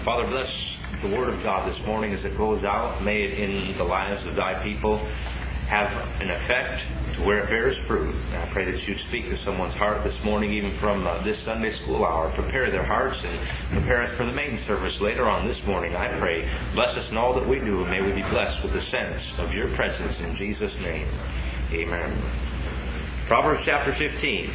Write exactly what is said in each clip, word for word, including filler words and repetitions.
Father, bless the Word of God this morning as it goes out. May it in the lives of Thy people have an effect to where it bears fruit. And I pray that You'd speak to someone's heart this morning, even from uh, this Sunday school hour. Prepare their hearts and prepare us for the main service later on this morning. I pray, bless us in all that we do, and may we be blessed with the sense of Your presence in Jesus' name. Amen. Proverbs chapter fifteen.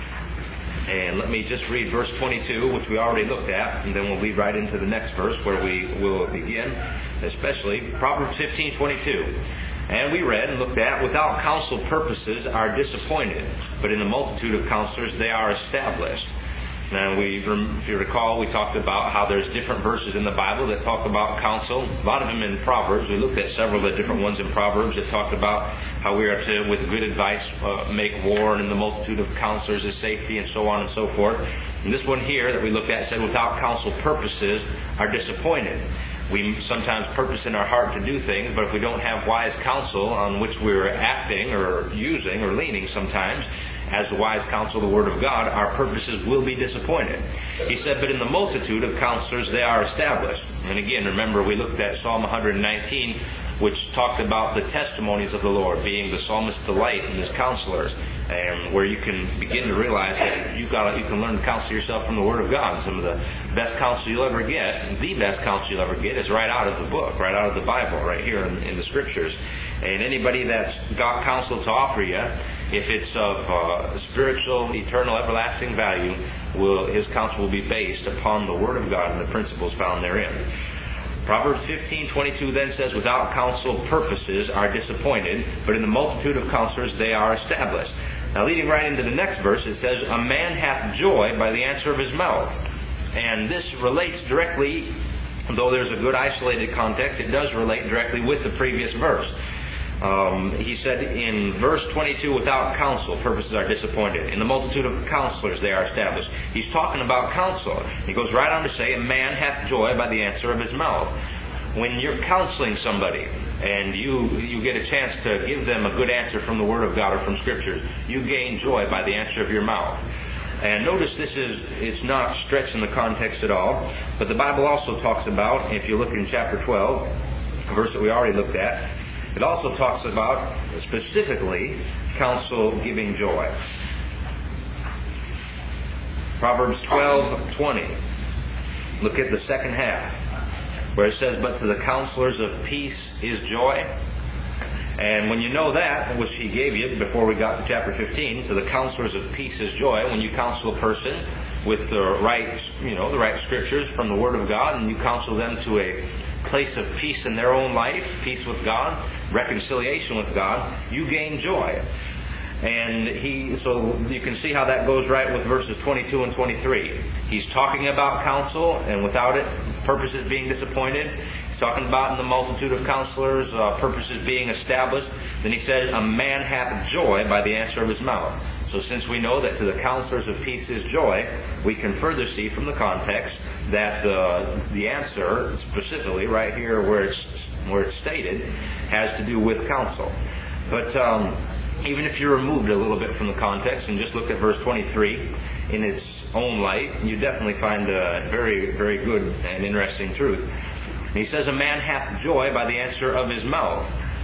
And let me just read verse twenty-two, which we already looked at, and then we'll lead right into the next verse where we will begin, especially Proverbs fifteen twenty-two. And we read and looked at, without counsel purposes are disappointed, but in the multitude of counselors they are established. Now, we, if you recall, we talked about how there's different verses in the Bible that talk about counsel. A lot of them in Proverbs. We looked at several of the different ones in Proverbs that talked about how we are to, with good advice, uh, make war, and in the multitude of counselors is safety, and so on and so forth. And this one here that we looked at said, without counsel purposes are disappointed. We sometimes purpose in our heart to do things, but if we don't have wise counsel on which we're acting or using or leaning sometimes, as the wise counsel of the Word of God, our purposes will be disappointed. He said, but in the multitude of counselors they are established. And again, remember we looked at Psalm one nineteen, which talked about the testimonies of the Lord, being the psalmist's delight in his counselors, and where you can begin to realize that you've got to, you can learn to counsel yourself from the Word of God. Some of the best counsel you'll ever get, the best counsel you'll ever get, is right out of the book, right out of the Bible, right here in, in the Scriptures. And anybody that's got counsel to offer you, if it's of uh, spiritual, eternal, everlasting value, will his counsel will be based upon the Word of God and the principles found therein. Proverbs fifteen twenty-two then says, without counsel purposes are disappointed, but in the multitude of counselors they are established. Now, leading right into the next verse, it says, a man hath joy by the answer of his mouth. And this relates directly, though there's a good isolated context, it does relate directly with the previous verse. Um, he said in verse twenty-two, without counsel purposes are disappointed. In the multitude of counselors they are established. He's talking about counsel. He goes right on to say, a man hath joy by the answer of his mouth. When you're counseling somebody and you you get a chance to give them a good answer from the Word of God or from Scriptures, you gain joy by the answer of your mouth. And notice this is, it's not stretching the context at all, but the Bible also talks about, if you look in chapter twelve, a verse that we already looked at, it also talks about, specifically, counsel giving joy. Proverbs twelve twenty. Look at the second half, where it says, but to the counselors of peace is joy. And when you know that, which he gave you before we got to chapter fifteen, to the counselors of peace is joy, when you counsel a person with the right, you know, the right scriptures from the Word of God, and you counsel them to a place of peace in their own life, peace with God, reconciliation with God, you gain joy. And he, so you can see how that goes right with verses twenty-two and twenty-three. He's talking about counsel, and without it, purposes being disappointed. He's talking about in the multitude of counselors, uh, purposes being established. Then he says, a man hath joy by the answer of his mouth. So since we know that to the counselors of peace is joy, we can further see from the context that uh, the answer, specifically right here where it's where it's stated, has to do with counsel. But um, even if you removed a little bit from the context and just look at verse twenty-three in its own light, you definitely find a very, very good and interesting truth. He says, a man hath joy by the answer of his mouth.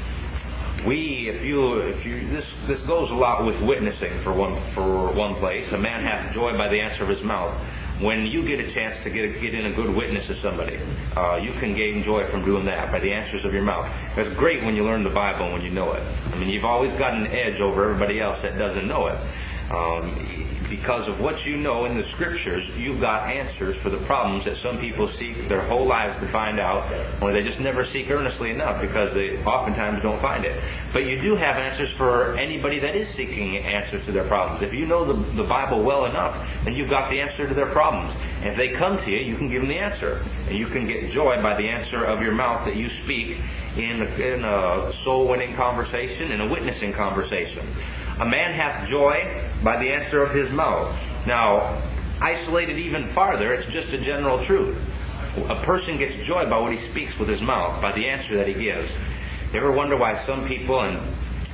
We, if you, if you, this this goes a lot with witnessing for one for one place. A man hath joy by the answer of his mouth. When you get a chance to get a, get in a good witness to somebody, uh, you can gain joy from doing that by the answers of your mouth. It's great when you learn the Bible and when you know it. I mean, you've always got an edge over everybody else that doesn't know it. Um, because of what you know in the Scriptures, you've got answers for the problems that some people seek their whole lives to find out, or they just never seek earnestly enough because they oftentimes don't find it. But you do have answers for anybody that is seeking answers to their problems. If you know the, the Bible well enough, then you've got the answer to their problems. And if they come to you, you can give them the answer. And you can get joy by the answer of your mouth that you speak in a, in a soul-winning conversation, in a witnessing conversation. A man hath joy by the answer of his mouth. Now, isolated even farther, it's just a general truth. A person gets joy by what he speaks with his mouth, by the answer that he gives. You ever wonder why some people, and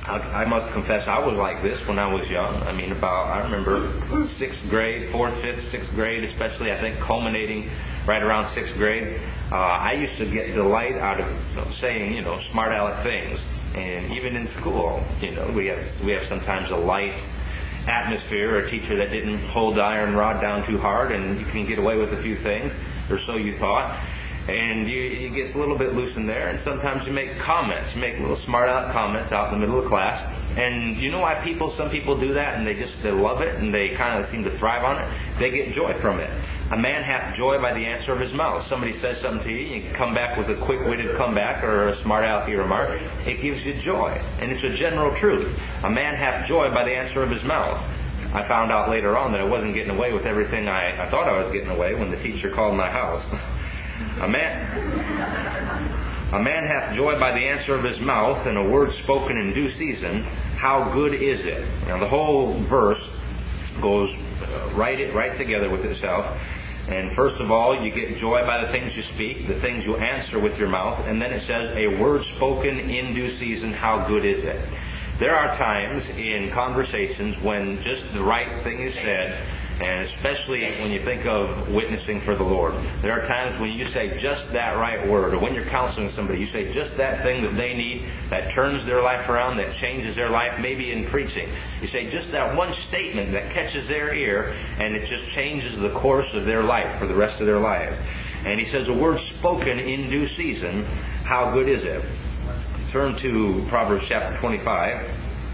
I, I must confess I was like this when I was young. I mean, about, I remember sixth grade, fourth, fifth, sixth grade, especially, I think, culminating right around sixth grade. Uh, I used to get delight out of you know, saying, you know, smart aleck things. And even in school, you know, we have, we have sometimes a light atmosphere, or a teacher that didn't hold the iron rod down too hard, and you can get away with a few things, or so you thought. And you, it gets a little bit loose in there, and sometimes you make comments, you make little smart aleck comments out in the middle of class. And you know why people, some people do that, and they just, they love it, and they kind of seem to thrive on it? They get joy from it. A man hath joy by the answer of his mouth. Somebody says something to you, you can come back with a quick-witted comeback or a smart alecky remark. It gives you joy. And it's a general truth. A man hath joy by the answer of his mouth. I found out later on that I wasn't getting away with everything I, I thought I was getting away when the teacher called my house. A man, a man hath joy by the answer of his mouth, and a word spoken in due season. How good is it? Now the whole verse goes uh, right, right together with itself. And first of all, you get joy by the things you speak, the things you answer with your mouth. And then it says, a word spoken in due season, how good is it? There are times in conversations when just the right thing is said, and especially when you think of witnessing for the Lord. There are times when you say just that right word, or when you're counseling somebody, you say just that thing that they need, that turns their life around, that changes their life, maybe in preaching. You say just that one statement that catches their ear, and it just changes the course of their life for the rest of their lives. And he says, a word spoken in due season, how good is it? Turn to Proverbs chapter twenty-five.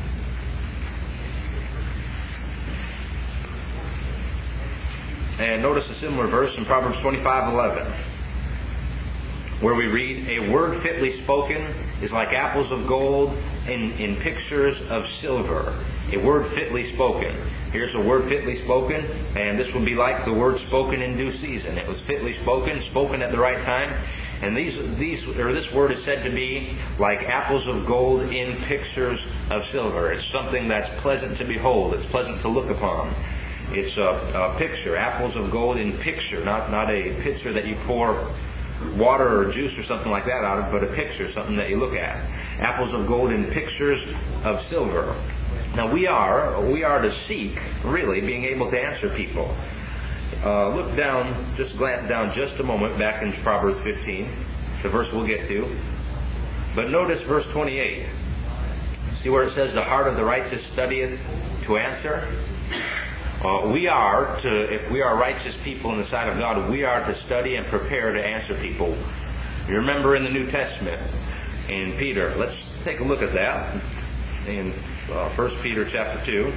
And notice a similar verse in Proverbs twenty-five eleven, where we read, a word fitly spoken is like apples of gold in, in pictures of silver. A word fitly spoken. Here's a word fitly spoken, and this will be like the word spoken in due season. It was fitly spoken, spoken at the right time. And these, these, or this word is said to be like apples of gold in pictures of silver. It's something that's pleasant to behold. It's pleasant to look upon. It's a, a picture, apples of gold in picture, not not a pitcher that you pour water or juice or something like that out of, but a picture, something that you look at. Apples of gold in pictures of silver. Now we are we are to seek, really, being able to answer people. Uh, look down, just glance down just a moment back in Proverbs fifteen, the verse we'll get to. But notice verse twenty-eight. See where it says, the heart of the righteous studieth to answer? Uh, we are to, if we are righteous people in the sight of God, we are to study and prepare to answer people. You remember in the New Testament, in Peter, let's take a look at that in uh, First Peter chapter two.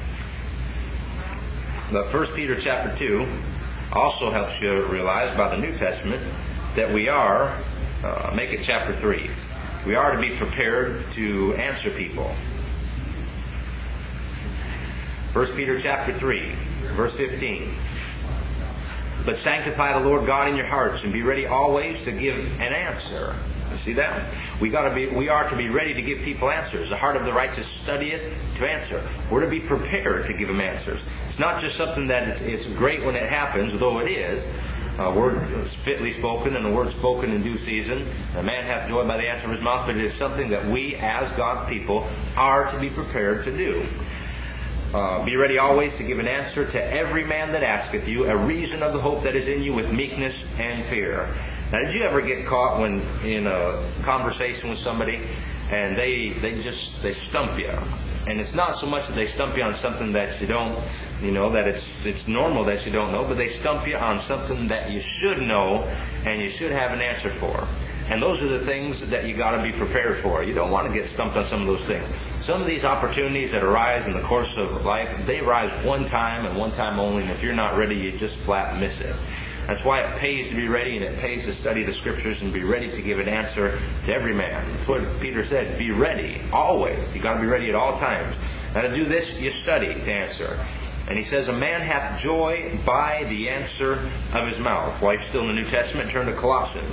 The First Peter chapter two also helps you realize by the New Testament that we are, uh, make it chapter three, we are to be prepared to answer people. First Peter chapter three, verse fifteen. But sanctify the Lord God in your hearts, and be ready always to give an answer. You see that? We got to be. We are to be ready to give people answers. The heart of the righteous studieth to answer. We're to be prepared to give them answers. It's not just something that it's, it's great when it happens, though it is. A word is fitly spoken, and a word spoken in due season. A man hath joy by the answer of his mouth, but it is something that we, as God's people, are to be prepared to do. Uh, be ready always to give an answer to every man that asketh you a reason of the hope that is in you with meekness and fear. Now, did you ever get caught when in a conversation with somebody and they they just they stump you? And it's not so much that they stump you on something that you don't, you know, that it's it's normal that you don't know, but they stump you on something that you should know and you should have an answer for. And those are the things that you got to be prepared for. You don't want to get stumped on some of those things. Some of these opportunities that arise in the course of life, they arise one time and one time only, and if you're not ready, you just flat miss it. That's why it pays to be ready, and it pays to study the Scriptures and be ready to give an answer to every man. That's what Peter said. Be ready, always. You got to be ready at all times. Now to do this, you study to answer. And he says, a man hath joy by the answer of his mouth. While you're still in the New Testament, turn to Colossians.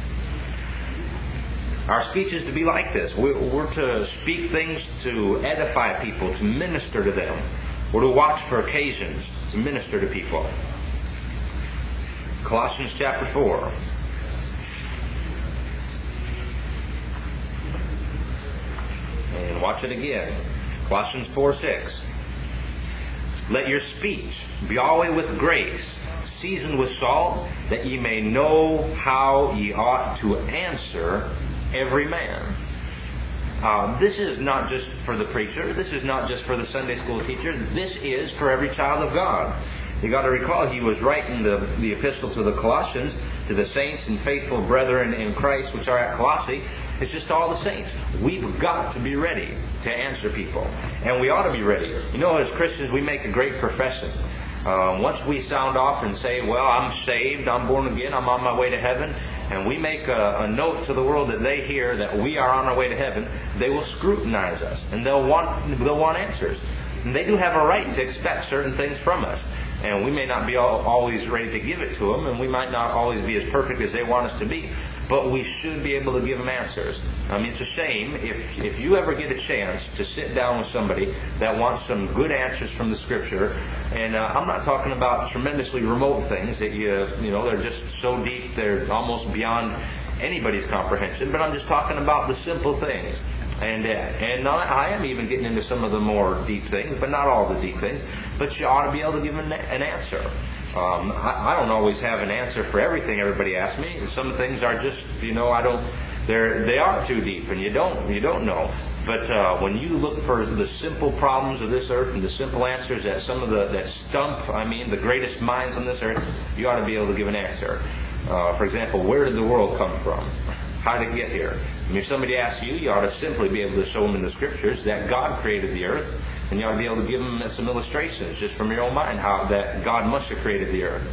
Our speech is to be like this. We're to speak things to edify people, to minister to them. We're to watch for occasions, to minister to people. Colossians chapter four. And watch it again. Colossians four six. Let your speech be always with grace, seasoned with salt, that ye may know how ye ought to answer every man. Uh, this is not just for the preacher. This is not just for the Sunday school teacher. This is for every child of God. You got to recall, he was writing the, the epistle to the Colossians, to the saints and faithful brethren in Christ which are at Colossae. It's just all the saints. We've got to be ready to answer people. And we ought to be ready. You know, as Christians, we make a great profession. Uh, once we sound off and say, well, I'm saved, I'm born again, I'm on my way to heaven, and we make a, a note to the world that they hear that we are on our way to heaven, they will scrutinize us, and they'll want they'll want answers. And they do have a right to expect certain things from us. And we may not be all, always ready to give it to them, and we might not always be as perfect as they want us to be, but we should be able to give them answers. I mean, it's a shame if if you ever get a chance to sit down with somebody that wants some good answers from the Scripture, and uh, I'm not talking about tremendously remote things that you you know they're just so deep they're almost beyond anybody's comprehension, but I'm just talking about the simple things. And uh, and I am even getting into some of the more deep things, but not all the deep things. But you ought to be able to give an, an answer. Um, I, I don't always have an answer for everything everybody asks me. Some things are just, you know, I don't. They're they are too deep, and you don't you don't know. But uh, when you look for the simple problems of this earth and the simple answers that some of the that stump, I mean, the greatest minds on this earth, you ought to be able to give an answer. Uh, for example, where did the world come from? How did it get here? I mean, if somebody asks you, you ought to simply be able to show them in the Scriptures that God created the earth, and you ought to be able to give them some illustrations just from your own mind how that God must have created the earth.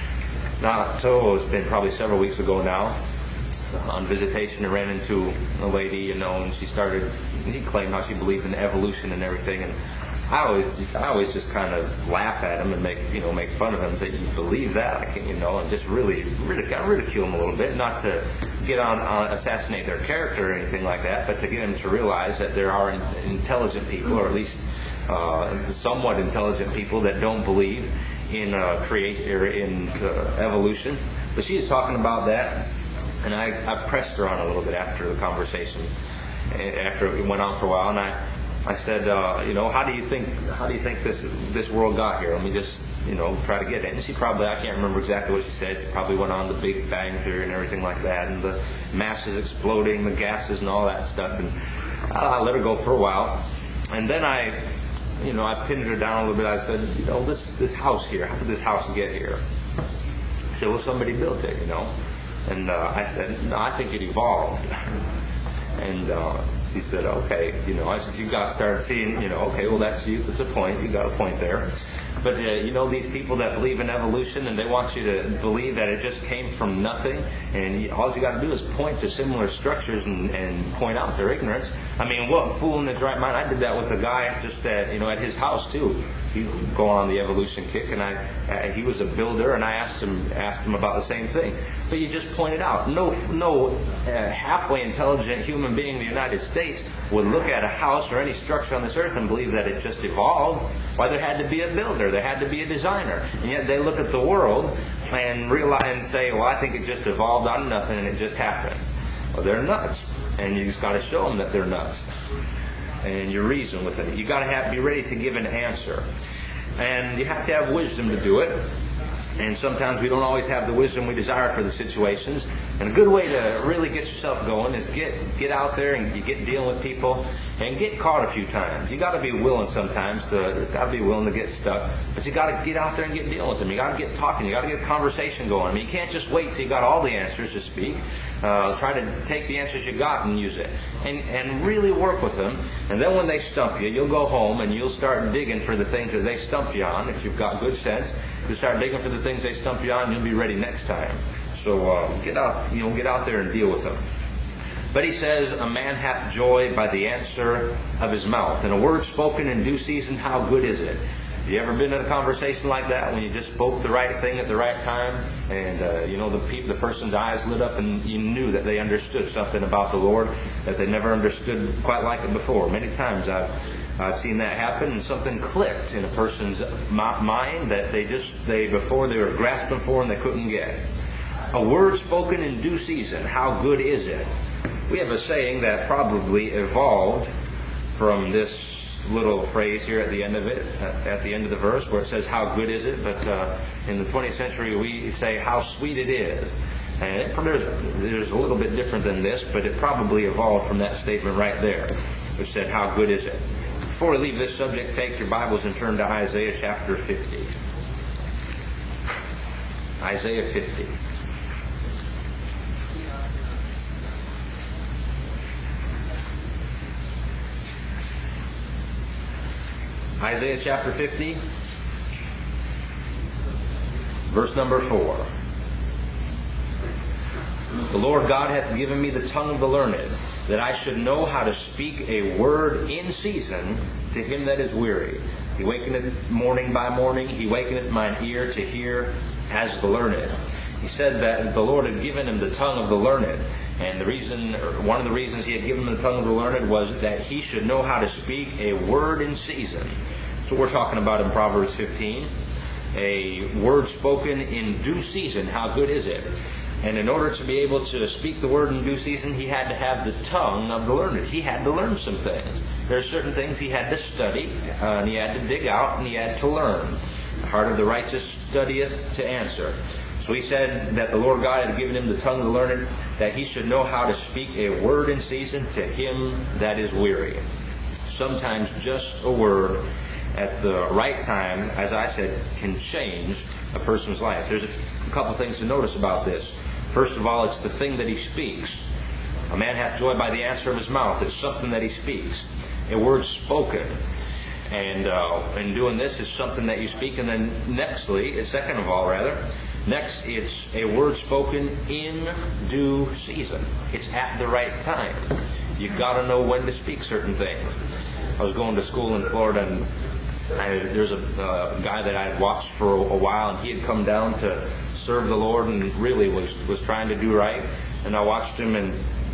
Now, so it's been probably several weeks ago now. On visitation, I ran into a lady, you know, and she started. She claimed how she believed in evolution and everything, and I always, I always just kind of laugh at him and make, you know, make fun of him. That you believe that, I can't, you know, and just really, really, kind of ridicule him a little bit, not to get on, on assassinate their character or anything like that, but to get them to realize that there are in, intelligent people, or at least uh, somewhat intelligent people that don't believe in uh, create or in uh, evolution. But she was talking about that, and I, I pressed her on a little bit after the conversation, after it went on for a while, and I. I said, uh, you know, how do you think how do you think this this world got here? Let me just, you know, try to get it. And she probably, I can't remember exactly what she said. She probably went on the Big Bang Theory and everything like that, and the masses exploding, the gases and all that stuff. And I let her go for a while. And then I, you know, I pinned her down a little bit. I said, you know, this this house here, how did this house get here? She said, well, somebody built it, you know. And uh, I said, no, I think it evolved. And uh, he said, okay, you know, I said, you got to start seeing, you know, okay, well, that's you, that's a point, you got a point there. But, uh, you know, these people that believe in evolution, and they want you to believe that it just came from nothing, and you, all you got to do is point to similar structures and, and point out their ignorance. I mean, what fool in his right mind? I did that with a guy just at, you know, at his house, too. He go on the evolution kick, and I, uh, he was a builder, and I asked him asked him about the same thing. But you just pointed out, no no uh, halfway intelligent human being in the United States would look at a house or any structure on this earth and believe that it just evolved. Why, there had to be a builder, there had to be a designer, and yet they look at the world and realize and say, well, I think it just evolved out of nothing and it just happened. Well, they're nuts, and you just got to show them that they're nuts. And you reason with it. You got to have be ready to give an answer, and you have to have wisdom to do it. And sometimes we don't always have the wisdom we desire for the situations. And a good way to really get yourself going is get get out there and you get dealing with people and get caught a few times. You got to be willing sometimes to. It's got to be willing to get stuck, but you got to get out there and get dealing with them. You got to get talking. You got to get a conversation going. I mean, you can't just wait till you got all the answers to speak. Uh, try to take the answers you got and use it, and and really work with them. And then when they stump you, you'll go home and you'll start digging for the things that they stump you on. If you've got good sense, you'll start digging for the things they stump you on, and you'll be ready next time. So uh, get out, you know, get out there and deal with them. But he says, a man hath joy by the answer of his mouth, and a word spoken in due season, how good is it? Have you ever been in a conversation like that when you just spoke the right thing at the right time, and uh, you know the pe- the person's eyes lit up, and you knew that they understood something about the Lord that they never understood quite like it before? Many times I've I've seen that happen, and something clicked in a person's mind that they just they before they were grasping for and they couldn't get. A word spoken in due season, how good is it? We have a saying that probably evolved from this little phrase here at the end of it, at the end of the verse, where it says, how good is it? But uh, in the twentieth century, we say, how sweet it is. And it, there's, there's a little bit different than this, but it probably evolved from that statement right there, which said, how good is it? Before we leave this subject, take your Bibles and turn to Isaiah chapter fifty. Isaiah fifty. Isaiah chapter fifty, verse number four. The Lord God hath given me the tongue of the learned, that I should know how to speak a word in season to him that is weary. He wakeneth morning by morning, he wakeneth mine ear to hear as the learned. He said that the Lord had given him the tongue of the learned. And the reason, or one of the reasons he had given him the tongue of the learned was that he should know how to speak a word in season. That's what we're talking about in Proverbs fifteen. A word spoken in due season. How good is it? And in order to be able to speak the word in due season, he had to have the tongue of the learned. He had to learn some things. There are certain things he had to study, uh, and he had to dig out, and he had to learn. The heart of the righteous studieth to answer. So he said that the Lord God had given him the tongue of the learned, that he should know how to speak a word in season to him that is weary. Sometimes just a word at the right time, as I said, can change a person's life. There's a couple things to notice about this. First of all, it's the thing that he speaks. A man hath joy by the answer of his mouth. It's something that he speaks. A word spoken. And uh, in doing this, it's something that you speak. And then nextly, second of all, rather, next, it's a word spoken in due season. It's at the right time. You've got to know when to speak certain things. I was going to school in Florida, and I, there's a uh, guy that I had watched for a, a while, and he had come down to serve the Lord and really was, was trying to do right. And I watched him, and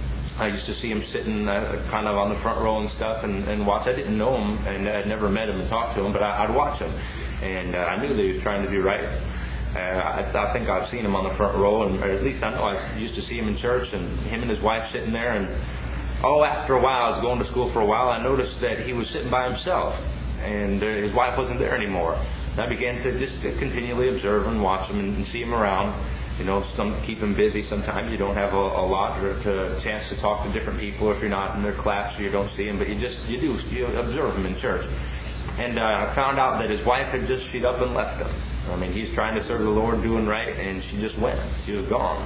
I used to see him sitting uh, kind of on the front row and stuff and, and watch. I didn't know him, and I'd never met him and talked to him, but I, I'd watch him. And uh, I knew that he was trying to do right. Uh, I, I think I've seen him on the front row, and or at least I know I used to see him in church, and him and his wife sitting there. And oh, after a while, I was going to school for a while, I noticed that he was sitting by himself, and uh, his wife wasn't there anymore. And I began to just continually observe and watch him and, and see him around. You know, some keep him busy. Sometimes you don't have a, a lot or a chance to talk to different people if you're not in their class or you don't see him. But you just you do you observe him in church. And uh, I found out that his wife had just she'd up and left him. I mean, he's trying to serve the Lord, doing right, and she just went. She was gone.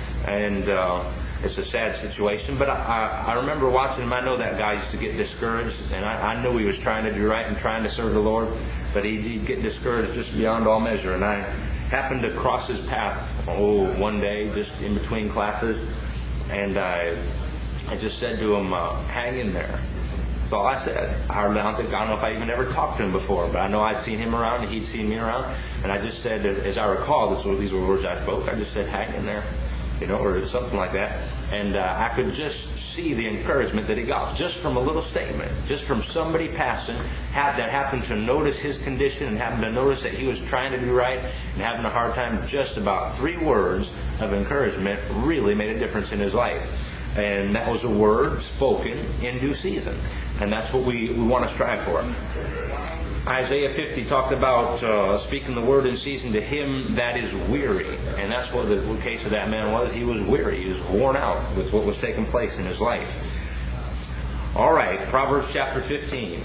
And uh, it's a sad situation. But I, I, I remember watching him. I know that guy used to get discouraged, and I, I knew he was trying to do right and trying to serve the Lord. But he'd, he'd get discouraged just beyond all measure. And I happened to cross his path, oh, one day, just in between classes. And I, I just said to him, uh, hang in there. That's all I said. I hardly, I don't think, I don't know if I even ever talked to him before, but I know I'd seen him around and he'd seen me around. And I just said, as I recall, this, these were words I spoke, I just said, hang in there, you know, or something like that. And uh, I could just see the encouragement that he got just from a little statement, just from somebody passing had, that happened to notice his condition and happened to notice that he was trying to do right and having a hard time. Just about three words of encouragement really made a difference in his life. And that was a word spoken in due season. And that's what we, we want to strive for. Isaiah fifty talked about uh, speaking the word in season to him that is weary. And that's what the, the case of that man was. He was weary. He was worn out with what was taking place in his life. All right, Proverbs chapter fifteen.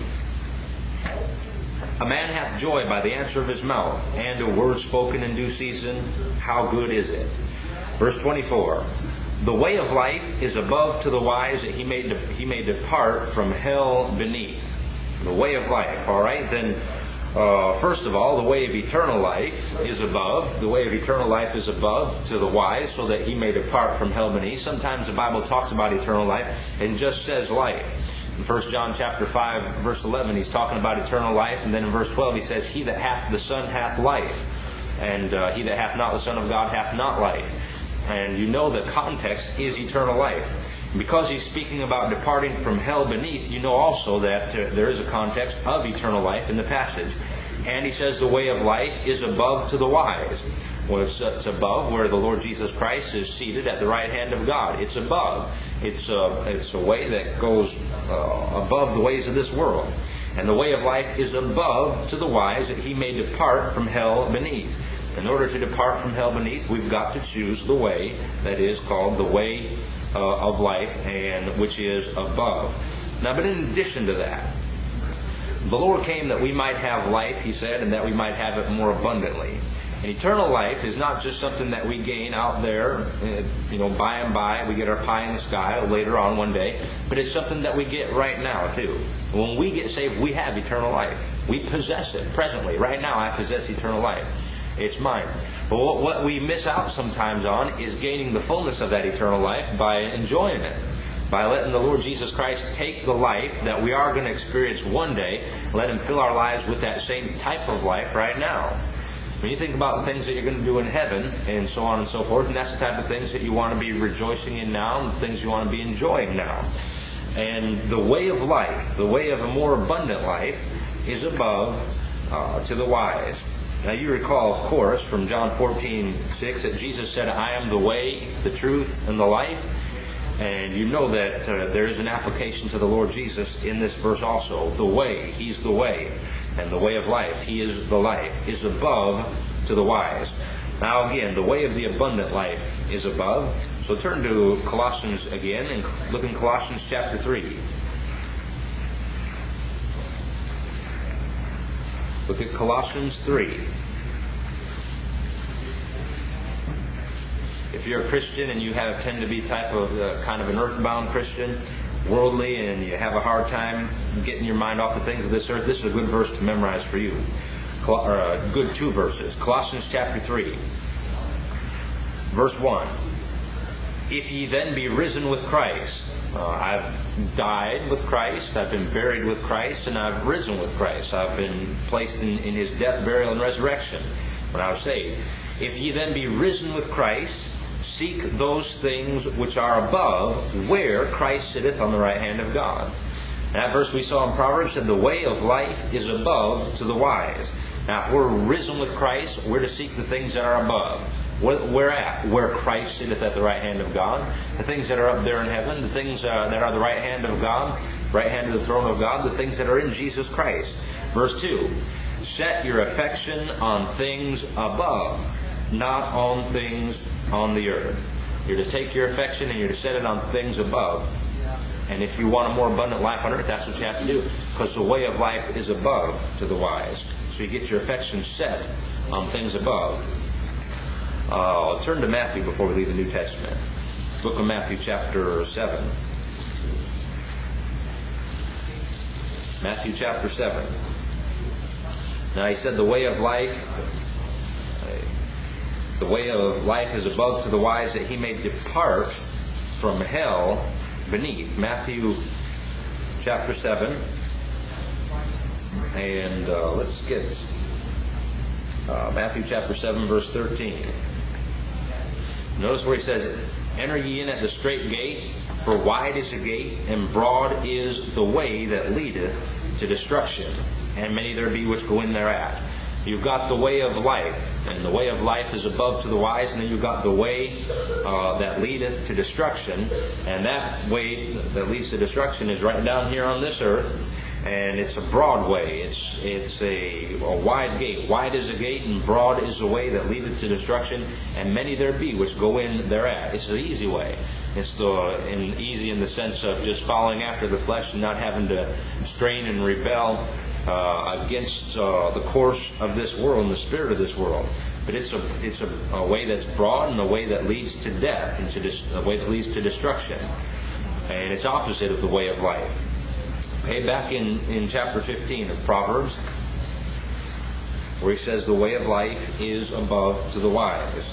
A man hath joy by the answer of his mouth, and a word spoken in due season. How good is it? Verse twenty-four. The way of life is above to the wise, that he may, de- he may depart from hell beneath. The way of life, all right? Then, uh, first of all, the way of eternal life is above. The way of eternal life is above to the wise, so that he may depart from hell beneath. Sometimes the Bible talks about eternal life and just says life. In First John chapter five, verse eleven, he's talking about eternal life. And then in verse twelve, he says, he that hath the Son hath life. And uh, he that hath not the Son of God hath not life. And you know the context is eternal life. Because he's speaking about departing from hell beneath, you know also that uh, there is a context of eternal life in the passage. And he says the way of life is above to the wise. Well, it's, it's above where the Lord Jesus Christ is seated at the right hand of God. It's above. It's a, it's a way that goes uh, above the ways of this world. And the way of life is above to the wise, that he may depart from hell beneath. In order to depart from hell beneath, we've got to choose the way that is called the way uh, of life, and which is above. Now, but in addition to that, the Lord came that we might have life, he said, and that we might have it more abundantly. And eternal life is not just something that we gain out there, you know, by and by. We get our pie in the sky later on one day. But it's something that we get right now, too. When we get saved, we have eternal life. We possess it presently. Right now, I possess eternal life. It's mine. But what we miss out sometimes on is gaining the fullness of that eternal life by enjoying it. By letting the Lord Jesus Christ take the life that we are going to experience one day, let Him fill our lives with that same type of life right now. When you think about the things that you're going to do in heaven, and so on and so forth, and that's the type of things that you want to be rejoicing in now, and the things you want to be enjoying now. And the way of life, the way of a more abundant life, is above uh, to the wise. Now you recall, of course, from John fourteen six, that Jesus said, I am the way, the truth, and the life. And you know that uh, there is an application to the Lord Jesus in this verse also. The way, He's the way. And the way of life, He is the life, is above to the wise. Now again, the way of the abundant life is above. So turn to Colossians again and look in Colossians chapter three. Look at Colossians three. If you're a Christian and you have tend to be type of uh, kind of an earthbound Christian, worldly, and you have a hard time getting your mind off the things of this earth, this is a good verse to memorize for you. Col- or a good two verses. Colossians chapter three, verse one. If ye then be risen with Christ, uh, I've died with Christ, I've been buried with Christ, and I've risen with Christ. I've been placed in, in His death, burial, and resurrection when I was saved. If ye then be risen with Christ, seek those things which are above, where Christ sitteth on the right hand of God. That verse we saw in Proverbs said, the way of life is above to the wise. Now, if we're risen with Christ, we're to seek the things that are above. Where at? Where Christ sitteth at the right hand of God. The things that are up there in heaven, the things uh, that are the right hand of God, right hand of the throne of God, the things that are in Jesus Christ. Verse two, set your affection on things above, not on things on the earth. You're to take your affection and you're to set it on things above. And if you want a more abundant life on earth, that's what you have to do. Because the way of life is above to the wise. So you get your affection set on things above. Uh, I'll turn to Matthew before we leave the New Testament. Book of Matthew chapter seven. Matthew chapter seven. Now he said the way of life... The way of life is above to the wise, that he may depart from hell beneath. Matthew chapter seven. And uh, let's get uh, Matthew chapter seven, verse thirteen. Notice where he says, enter ye in at the strait gate, for wide is the gate, and broad is the way that leadeth to destruction, and many there be which go in thereat. You've got the way of life, and the way of life is above to the wise, and then you've got the way uh, that leadeth to destruction, and that way that leads to destruction is right down here on this earth, and it's a broad way. It's it's a, a wide gate. Wide is the gate, and broad is the way that leadeth to destruction, and many there be which go in thereat. It's the easy way. It's the in easy in the sense of just following after the flesh and not having to strain and rebel Uh, against uh, the course of this world and the spirit of this world. But it's a it's a, a way that's broad and a way that leads to death, and to dis- a way that leads to destruction. And it's opposite of the way of life. Okay, back in, in chapter fifteen of Proverbs, where he says the way of life is above to the wise.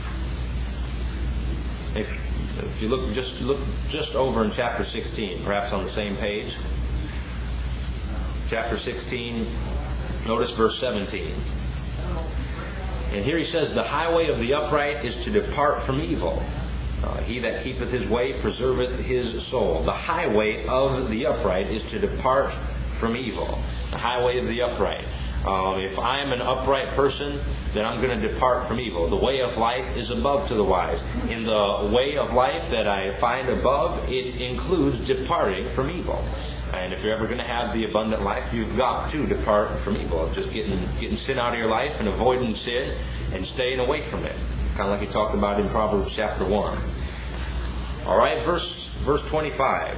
If, if you look just look just over in chapter sixteen, perhaps on the same page. Chapter sixteen, notice verse seventeen. And here he says, the highway of the upright is to depart from evil. Uh, he that keepeth his way preserveth his soul. The highway of the upright is to depart from evil. The highway of the upright. Um, if I am an upright person, then I'm going to depart from evil. The way of life is above to the wise. In the way of life that I find above, it includes departing from evil. And if you're ever going to have the abundant life, you've got to depart from evil. Just getting getting sin out of your life and avoiding sin and staying away from it. Kind of like he talked about in Proverbs chapter one. All right, verse verse twenty-five.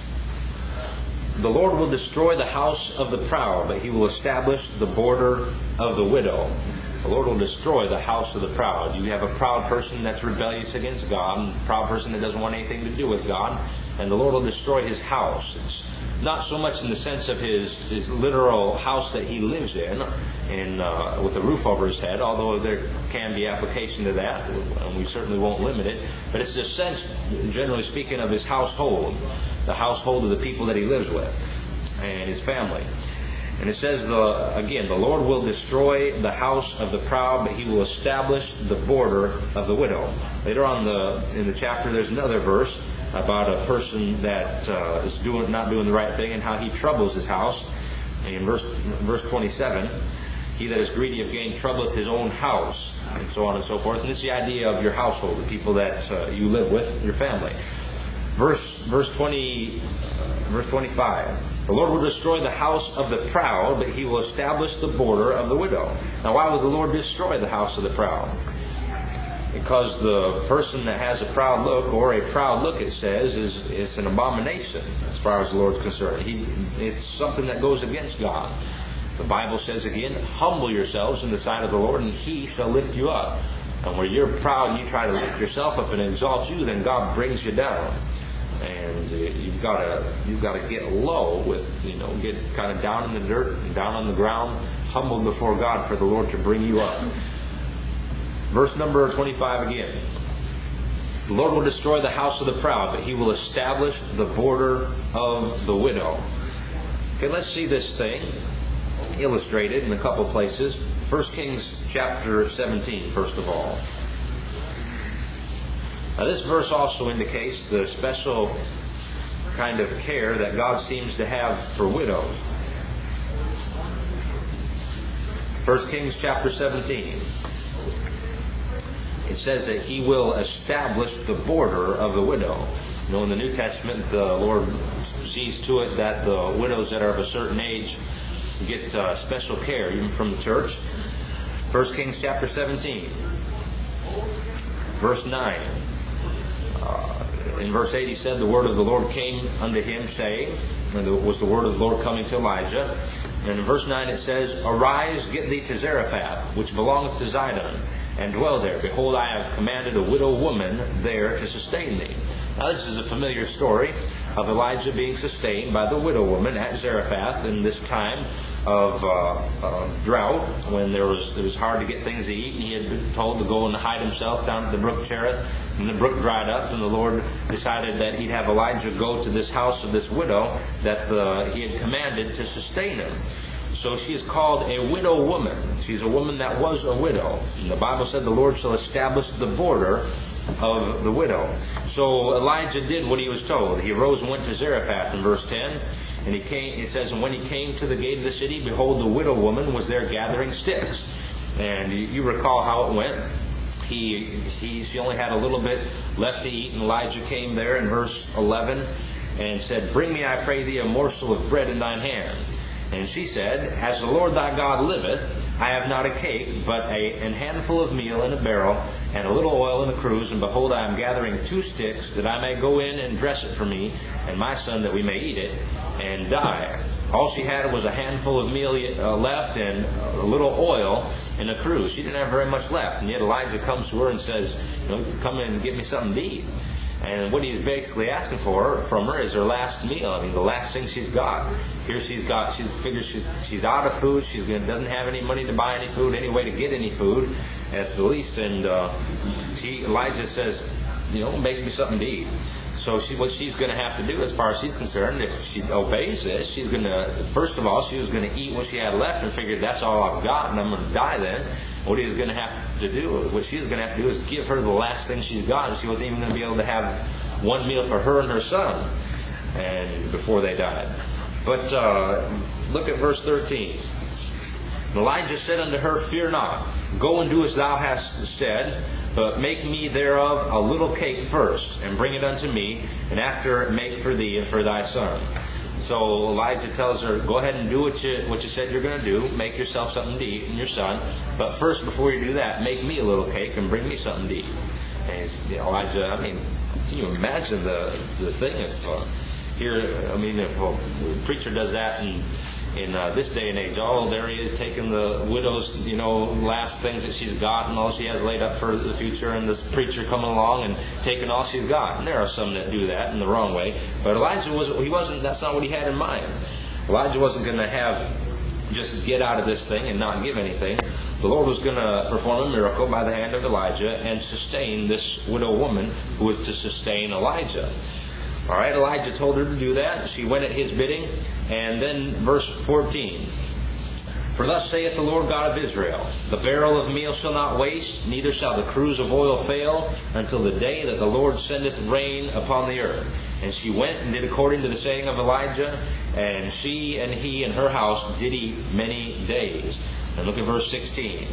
The Lord will destroy the house of the proud, but He will establish the border of the widow. The Lord will destroy the house of the proud. You have a proud person that's rebellious against God, a proud person that doesn't want anything to do with God, and the Lord will destroy his house. It's not so much in the sense of his, his literal house that he lives in, in uh, with a roof over his head, although there can be application to that, and we certainly won't limit it. But it's the sense, generally speaking, of his household, the household of the people that he lives with, and his family. And it says, the, again, the Lord will destroy the house of the proud, but He will establish the border of the widow. Later on the, in the chapter, there's another verse about a person that uh, is doing not doing the right thing and how he troubles his house. In verse verse twenty-seven, he that is greedy of gain troubleth his own house, and so on and so forth. And it's the idea of your household, the people that uh, you live with, your family. Verse verse twenty, uh, verse twenty-five. The Lord will destroy the house of the proud, but He will establish the border of the widow. Now, why would the Lord destroy the house of the proud? Because the person that has a proud look, or a proud look, it says, is is an abomination as far as the Lord's concerned. He, it's something that goes against God. The Bible says again, humble yourselves in the sight of the Lord, and He shall lift you up. And where you're proud and you try to lift yourself up and exalt you, then God brings you down. And uh, you've got to you've got to get low with, you know, get kind of down in the dirt and down on the ground, humbled before God for the Lord to bring you up. Verse number twenty-five again. The Lord will destroy the house of the proud, but He will establish the border of the widow. Okay, let's see this thing illustrated in a couple places. First Kings chapter seventeen, first of all. Now, this verse also indicates the special kind of care that God seems to have for widows. First Kings chapter seventeen. It says that He will establish the border of the widow. You know, in the New Testament, the Lord sees to it that the widows that are of a certain age get uh, special care, even from the church. First Kings chapter seventeen, verse nine. Uh, in verse eight, he said, the word of the Lord came unto him, saying, and it was the word of the Lord coming to Elijah. And in verse nine it says, arise, get thee to Zarephath, which belongeth to Zidon, and dwell there. Behold, I have commanded a widow woman there to sustain thee. Now, this is a familiar story of Elijah being sustained by the widow woman at Zarephath in this time of uh, uh, drought, when there was it was hard to get things to eat, and he had been told to go and hide himself down at the brook Cherith, and the brook dried up, and the Lord decided that He'd have Elijah go to this house of this widow that the, He had commanded to sustain him. So she is called a widow woman. She's a woman that was a widow. And the Bible said the Lord shall establish the border of the widow. So Elijah did what he was told. He arose and went to Zarephath in verse ten. And he came, it says, and when he came to the gate of the city, behold, the widow woman was there gathering sticks. And you, you recall how it went. He, he, she only had a little bit left to eat, and Elijah came there in verse eleven and said, bring me, I pray thee, a morsel of bread in thine hand. And she said, as the Lord thy God liveth, I have not a cake, but a, an handful of meal in a barrel, and a little oil in a cruse, and behold, I am gathering two sticks, that I may go in and dress it for me, and my son, that we may eat it, and die. All she had was a handful of meal uh, left, and a little oil in a cruse. She didn't have very much left, and yet Elijah comes to her and says, you know, come in and get me something to eat. And what he's basically asking for from her is her last meal. I mean, the last thing she's got. Here she's got, she figures she's, she's out of food. She doesn't have any money to buy any food, any way to get any food, at the least. And uh, she, Elijah says, you know, make me something to eat. So she, what she's going to have to do, as far as she's concerned, if she obeys this, she's going to, first of all, she was going to eat what she had left and figured that's all I've got and I'm going to die then. What he's going to have to do, what she's going to have to do is give her the last thing she's got, and she wasn't even going to be able to have one meal for her and her son, and before they died. But uh, look at verse thirteen. And Elijah said unto her, Fear not, go and do as thou hast said, but make me thereof a little cake first, and bring it unto me, and after make for thee and for thy son. So Elijah tells her, go ahead and do what you what you said you're going to do. Make yourself something to eat and your son. But first, before you do that, make me a little cake and bring me something to eat. And Elijah, I mean, can you imagine the the thing if uh, here? I mean, if a preacher does that and in uh, this day and age, oh, there he is taking the widow's, you know, last things that she's got and all she has laid up for the future, and this preacher coming along and taking all she's got. And there are some that do that in the wrong way. But Elijah was he wasn't. That's not what he had in mind. Elijah wasn't going to have just get out of this thing and not give anything. The Lord was going to perform a miracle by the hand of Elijah and sustain this widow woman who was to sustain Elijah. All right, Elijah told her to do that. She went at his bidding. And then verse fourteen. For thus saith the Lord God of Israel, the barrel of meal shall not waste, neither shall the cruse of oil fail, until the day that the Lord sendeth rain upon the earth. And she went and did according to the saying of Elijah, and she and he and her house did eat many days. And look at verse sixteen.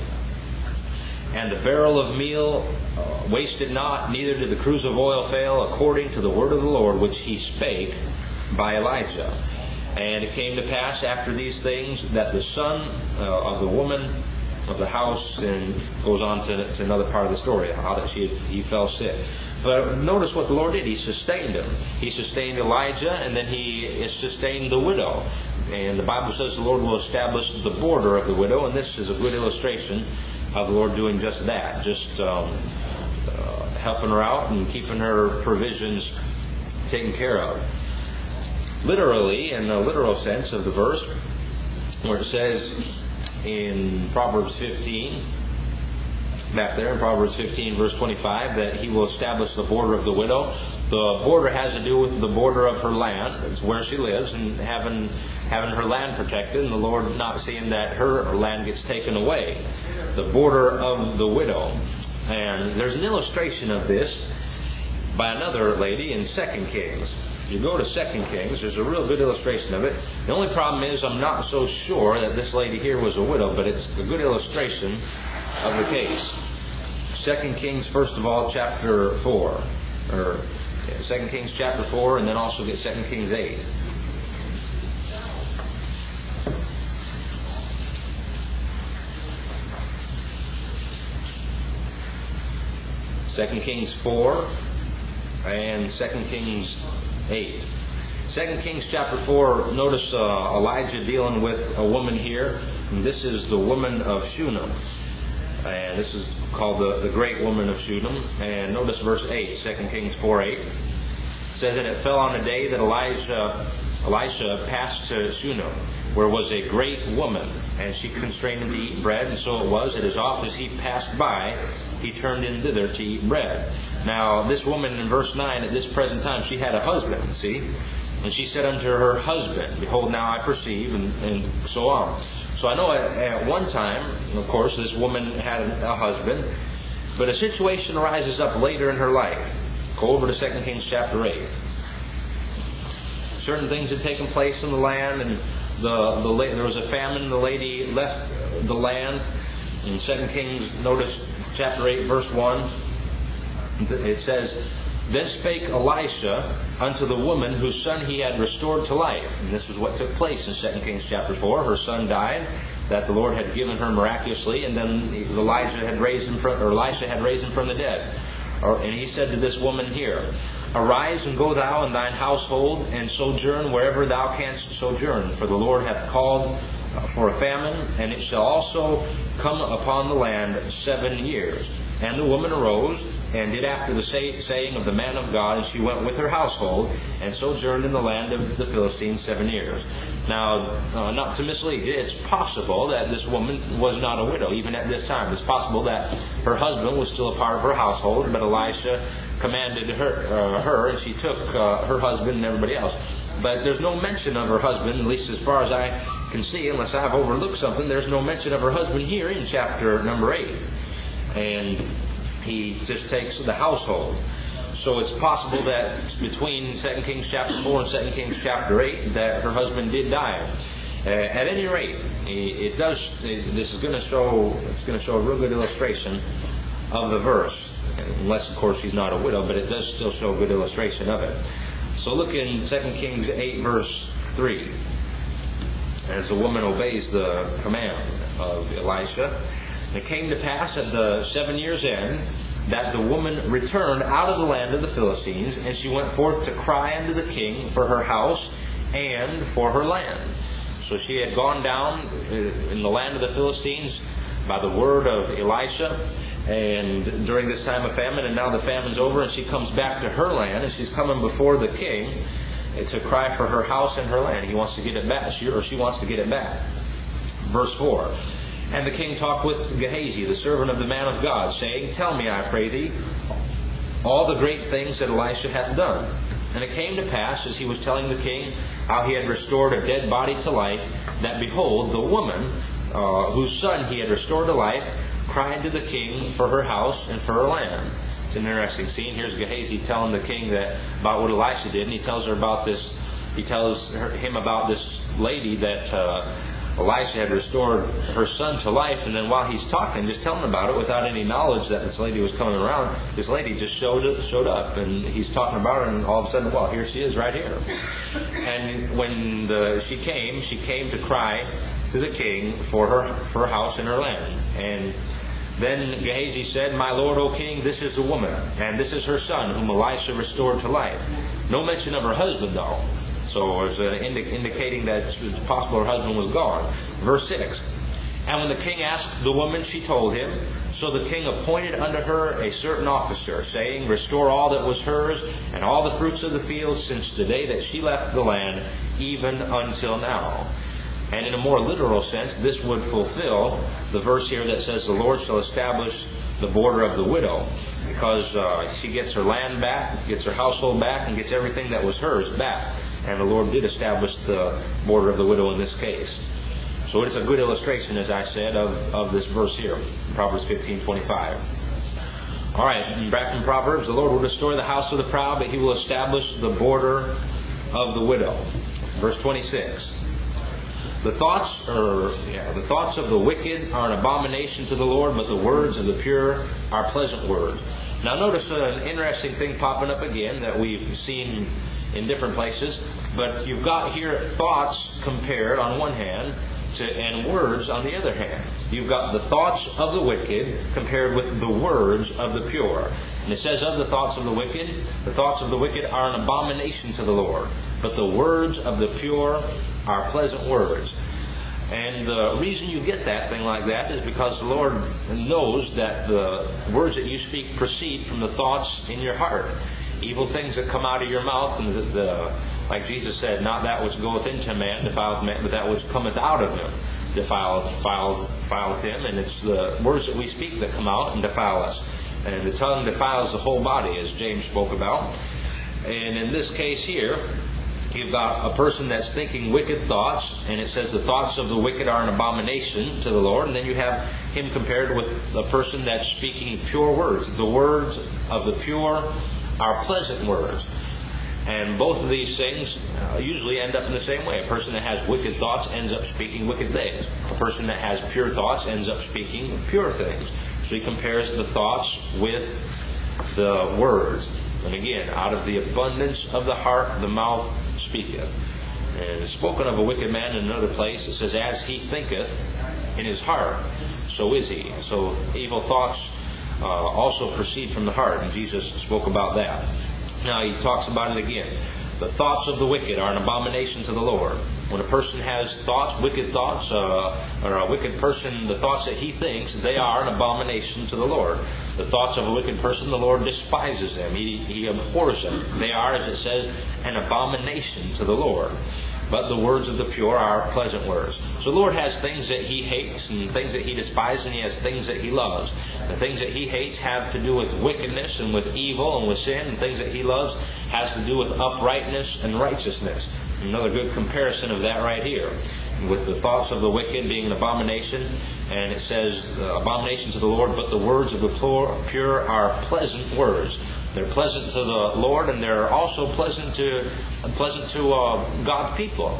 And the barrel of meal uh, wasted not, neither did the cruse of oil fail, according to the word of the Lord which he spake by Elijah. And it came to pass after these things that the son uh, of the woman of the house, and goes on to, to another part of the story, how that she he fell sick. But notice what the Lord did. He sustained him. He sustained Elijah, and then he sustained the widow. And the Bible says the Lord will establish the border of the widow, and this is a good illustration of the Lord doing just that, just um, uh, helping her out and keeping her provisions taken care of. Literally, in the literal sense of the verse, where it says in Proverbs fifteen, back there in Proverbs fifteen, verse twenty-five, that he will establish the border of the widow. The border has to do with the border of her land. It's where she lives, and having having her land protected, and the Lord not seeing that her land gets taken away. The border of the widow. And there's an illustration of this by another lady in Second Kings. If you go to Second Kings, there's a real good illustration of it. The only problem is I'm not so sure that this lady here was a widow, but it's a good illustration of the case. Second Kings, first of all, chapter four. Or Second Kings chapter four, and then also get Second Kings eight. Second Kings four and Second Kings eight. Second Kings chapter four, notice uh, Elijah dealing with a woman here. And this is the woman of Shunem. And this is called the, the great woman of Shunem. And notice verse eight, Second Kings four eight. It says, And it fell on a day that Elijah, Elisha passed to Shunem, where was a great woman, and she constrained him to eat bread. And so it was that as oft as he passed by, he turned in thither to eat bread. Now, this woman in verse nine, at this present time, she had a husband, see? And she said unto her husband, Behold, now I perceive, and, and so on. So I know at, at one time, of course, this woman had a husband, but a situation arises up later in her life. Go over to Second Kings chapter eight. Certain things had taken place in the land, and the, the there was a famine, and the lady left the land. In Second Kings, notice chapter eight, verse one. It says, Then spake Elisha unto the woman whose son he had restored to life. And this was what took place in Second Kings chapter four. Her son died, that the Lord had given her miraculously, and then Elijah had raised him from, or Elisha had raised him from the dead. And he said to this woman here, Arise and go thou and thine household, and sojourn wherever thou canst sojourn. For the Lord hath called for a famine, and it shall also come upon the land seven years. And the woman arose, and did after the say, saying of the man of God, and she went with her household, and sojourned in the land of the Philistines seven years. Now, uh, not to mislead you, it's possible that this woman was not a widow, even at this time. It's possible that her husband was still a part of her household, but Elisha commanded her, uh, her and she took uh, her husband and everybody else. But there's no mention of her husband, at least as far as I can see, unless I've overlooked something. There's no mention of her husband here in chapter number eight. And he just takes the household. So it's possible that between Second Kings chapter four and Second Kings chapter eight that her husband did die. Uh, at any rate, it does. This is going to show. It's going to show a real good illustration of the verse, unless of course she's not a widow, but it does still show a good illustration of it. So look in Second Kings eight, verse three. As the woman obeys the command of Elisha, it came to pass at the seven years' end that the woman returned out of the land of the Philistines, and she went forth to cry unto the king for her house and for her land. So she had gone down in the land of the Philistines by the word of Elisha, and during this time of famine, and now the famine's over, and she comes back to her land, and she's coming before the king to cry for her house and her land. He wants to get it back, she, or she wants to get it back. Verse four. And the king talked with Gehazi, the servant of the man of God, saying, Tell me, I pray thee, all the great things that Elisha hath done. And it came to pass, as he was telling the king how he had restored a dead body to life, that behold, the woman uh, whose son he had restored to life cried to the king for her house and for her land. It's an interesting scene. Here's Gehazi telling the king that about what Elisha did, and he tells her about this. He tells her, him about this lady that uh, Elisha had restored her son to life, and then while he's talking, just telling about it without any knowledge that this lady was coming around, this lady just showed showed up, and he's talking about her, and all of a sudden, well, here she is right here. And when the, she came, she came to cry to the king for her for her house and her land. And then Gehazi said, My lord, O king, this is the woman, and this is her son, whom Elisha restored to life. No mention of her husband, though. So it's uh, indi- indicating that it's possible her husband was gone. Verse six. And when the king asked the woman, she told him. So the king appointed unto her a certain officer, saying, Restore all that was hers, and all the fruits of the field, since the day that she left the land, even until now. And in a more literal sense, this would fulfill the verse here that says, The Lord shall establish the border of the widow. Because uh, she gets her land back, gets her household back, and gets everything that was hers back. And the Lord did establish the border of the widow in this case. So it's a good illustration, as I said, of, of this verse here, Proverbs fifteen twenty-five. All right, back in Proverbs, the Lord will restore the house of the proud, but He will establish the border of the widow. Verse twenty-six. The thoughts, or yeah, the thoughts of the wicked are an abomination to the Lord, but the words of the pure are pleasant words. Now notice an interesting thing popping up again that we've seen in different places, but you've got here thoughts compared on one hand to, and words on the other hand. You've got the thoughts of the wicked compared with the words of the pure. And it says of the thoughts of the wicked, the thoughts of the wicked are an abomination to the Lord, but the words of the pure are pleasant words. And the reason you get that thing like that is because the Lord knows that the words that you speak proceed from the thoughts in your heart. Evil things that come out of your mouth, and the, the like Jesus said, not that which goeth into man defileth man, but that which cometh out of him defileth, defileth, defileth him. And it's the words that we speak that come out and defile us. And the tongue defiles the whole body, as James spoke about. And in this case here, you've got a person that's thinking wicked thoughts, and it says the thoughts of the wicked are an abomination to the Lord. And then you have him compared with a person that's speaking pure words. The words of the pure are pleasant words. And both of these things uh, usually end up in the same way. A person that has wicked thoughts ends up speaking wicked things. A person that has pure thoughts ends up speaking pure things. So he compares the thoughts with the words. And again, out of the abundance of the heart, the mouth speaketh. And it's spoken of a wicked man in another place. It says, as he thinketh in his heart, so is he. So evil thoughts uh, also proceed from the heart. And Jesus spoke about that. Now he talks about it again. The thoughts of the wicked are an abomination to the Lord. When a person has thoughts, wicked thoughts, uh, or a wicked person, the thoughts that he thinks, they are an abomination to the Lord. The thoughts of a wicked person, the Lord despises them. He, he abhors them. They are, as it says, an abomination to the Lord. But the words of the pure are pleasant words. So the Lord has things that He hates and things that He despises, and He has things that He loves. The things that He hates have to do with wickedness and with evil and with sin. And things that He loves has to do with uprightness and righteousness. Another good comparison of that right here. With the thoughts of the wicked being an abomination. And it says, uh, abomination to the Lord, but the words of the pure are pleasant words. They're pleasant to the Lord, and they're also pleasant to pleasant to uh, God's people.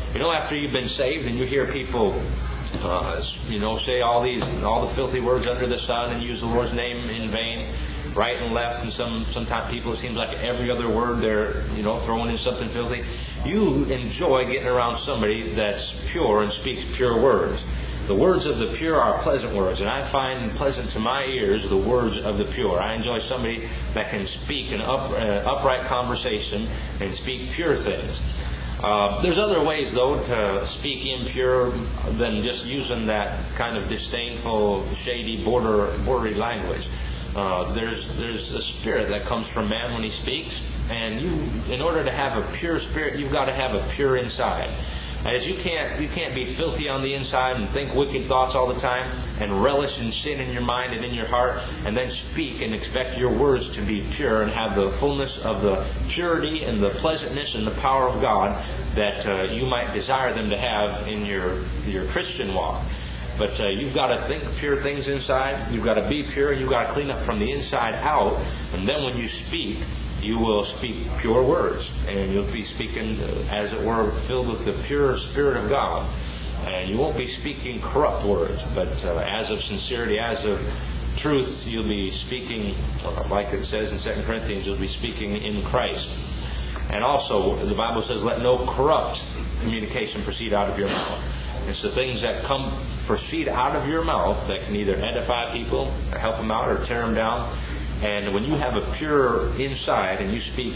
You know, after you've been saved and you hear people, uh, you know, say all these, all the filthy words under the sun and use the Lord's name in vain, right and left, and some sometimes people, it seems like every other word they're, you know, throwing in something filthy. You enjoy getting around somebody that's pure and speaks pure words. The words of the pure are pleasant words, and I find pleasant to my ears the words of the pure. I enjoy somebody that can speak an up, uh, upright conversation and speak pure things. Uh, there's other ways, though, to speak impure than just using that kind of disdainful, shady, border, bordery language. Uh, there's there's a spirit that comes from man when he speaks, and you, in order to have a pure spirit, you've got to have a pure inside. As you can't you can't be filthy on the inside and think wicked thoughts all the time and relish in sin in your mind and in your heart, and then speak and expect your words to be pure and have the fullness of the purity and the pleasantness and the power of God that uh, you might desire them to have in your your Christian walk. But uh, you've got to think pure things inside. You've got to be pure. You've got to clean up from the inside out. And then when you speak, you will speak pure words. And you'll be speaking, uh, as it were, filled with the pure Spirit of God. And you won't be speaking corrupt words. But uh, as of sincerity, as of truth, you'll be speaking, uh, like it says in Second Corinthians, you'll be speaking in Christ. And also, the Bible says, let no corrupt communication proceed out of your mouth. It's the things that come proceed out of your mouth that can either edify people, or help them out, or tear them down. And when you have a pure inside and you speak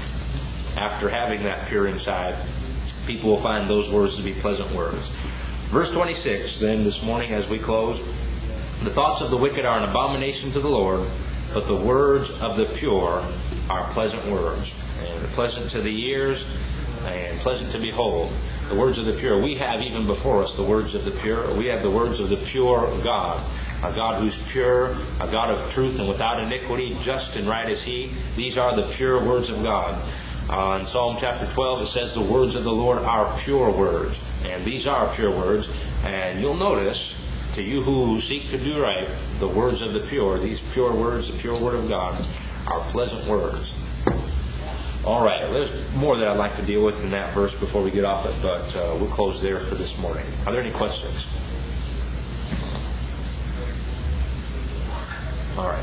after having that pure inside, people will find those words to be pleasant words. Verse twenty-six, then, this morning as we close, the thoughts of the wicked are an abomination to the Lord, but the words of the pure are pleasant words. And pleasant to the ears and pleasant to behold. The words of the pure. We have even before us the words of the pure. We have the words of the pure God. A God who's pure, a God of truth and without iniquity, just and right as He. These are the pure words of God. Uh, in Psalm chapter twelve it says the words of the Lord are pure words. And these are pure words. And you'll notice, to you who seek to do right, the words of the pure, these pure words, the pure word of God, are pleasant words. All right, there's more that I'd like to deal with in that verse before we get off it, but uh, we'll close there for this morning. Are there any questions? All right.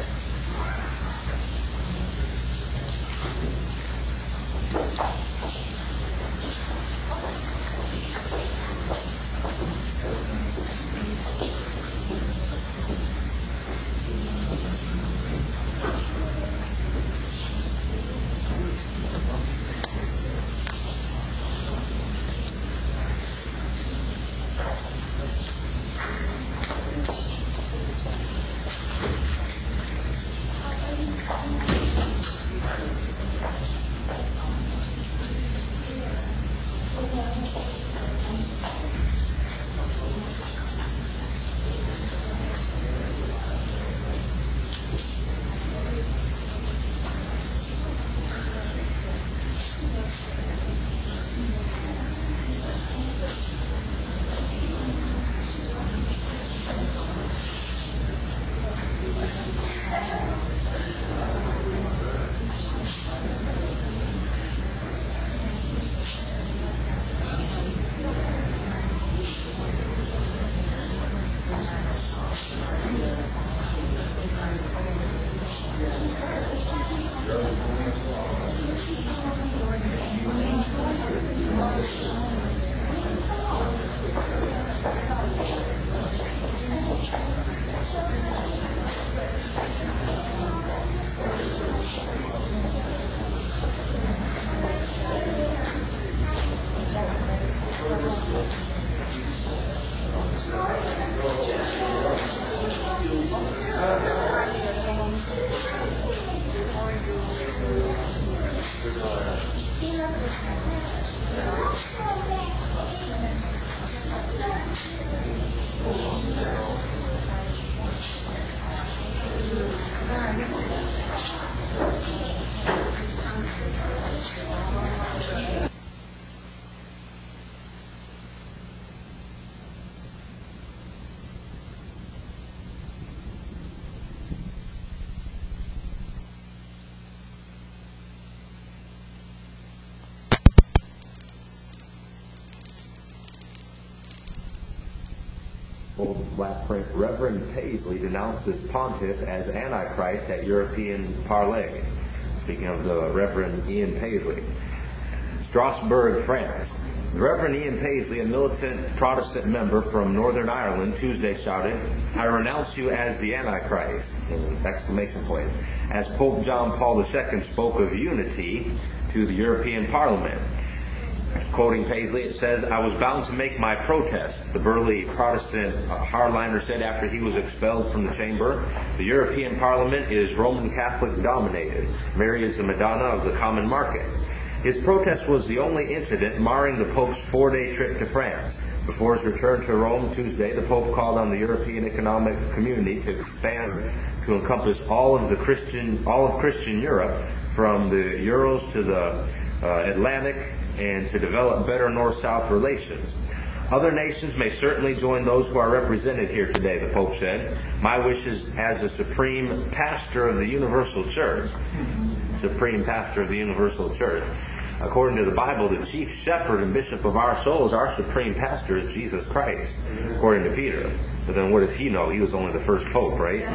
bold black print, Reverend Paisley denounces Pontiff as Antichrist at European Parley. Speaking of the Reverend Ian Paisley. Strasbourg, France. The Reverend Ian Paisley, a militant Protestant member from Northern Ireland, Tuesday shouted, "I renounce you as the Antichrist!" Exclamation point. As Pope John Paul the Second spoke of unity to the European Parliament. Quoting Paisley, it says, "I was bound to make my protest," the burly Protestant uh, hardliner said after he was expelled from the chamber. "The European Parliament is Roman Catholic dominated. Mary is the Madonna of the common market." His protest was the only incident marring the Pope's four-day trip to France. Before his return to Rome Tuesday, the Pope called on the European Economic Community to expand to encompass all of the Christian, all of Christian Europe, from the Urals to the uh, Atlantic, and to develop better North-South relations. "Other nations may certainly join those who are represented here today," the Pope said. "My wish is as the Supreme Pastor of the Universal Church." Supreme Pastor of the Universal Church. According to the Bible, the chief shepherd and bishop of our souls, our supreme pastor, is Jesus Christ, according to Peter. But then what does he know? He was only the first pope, right?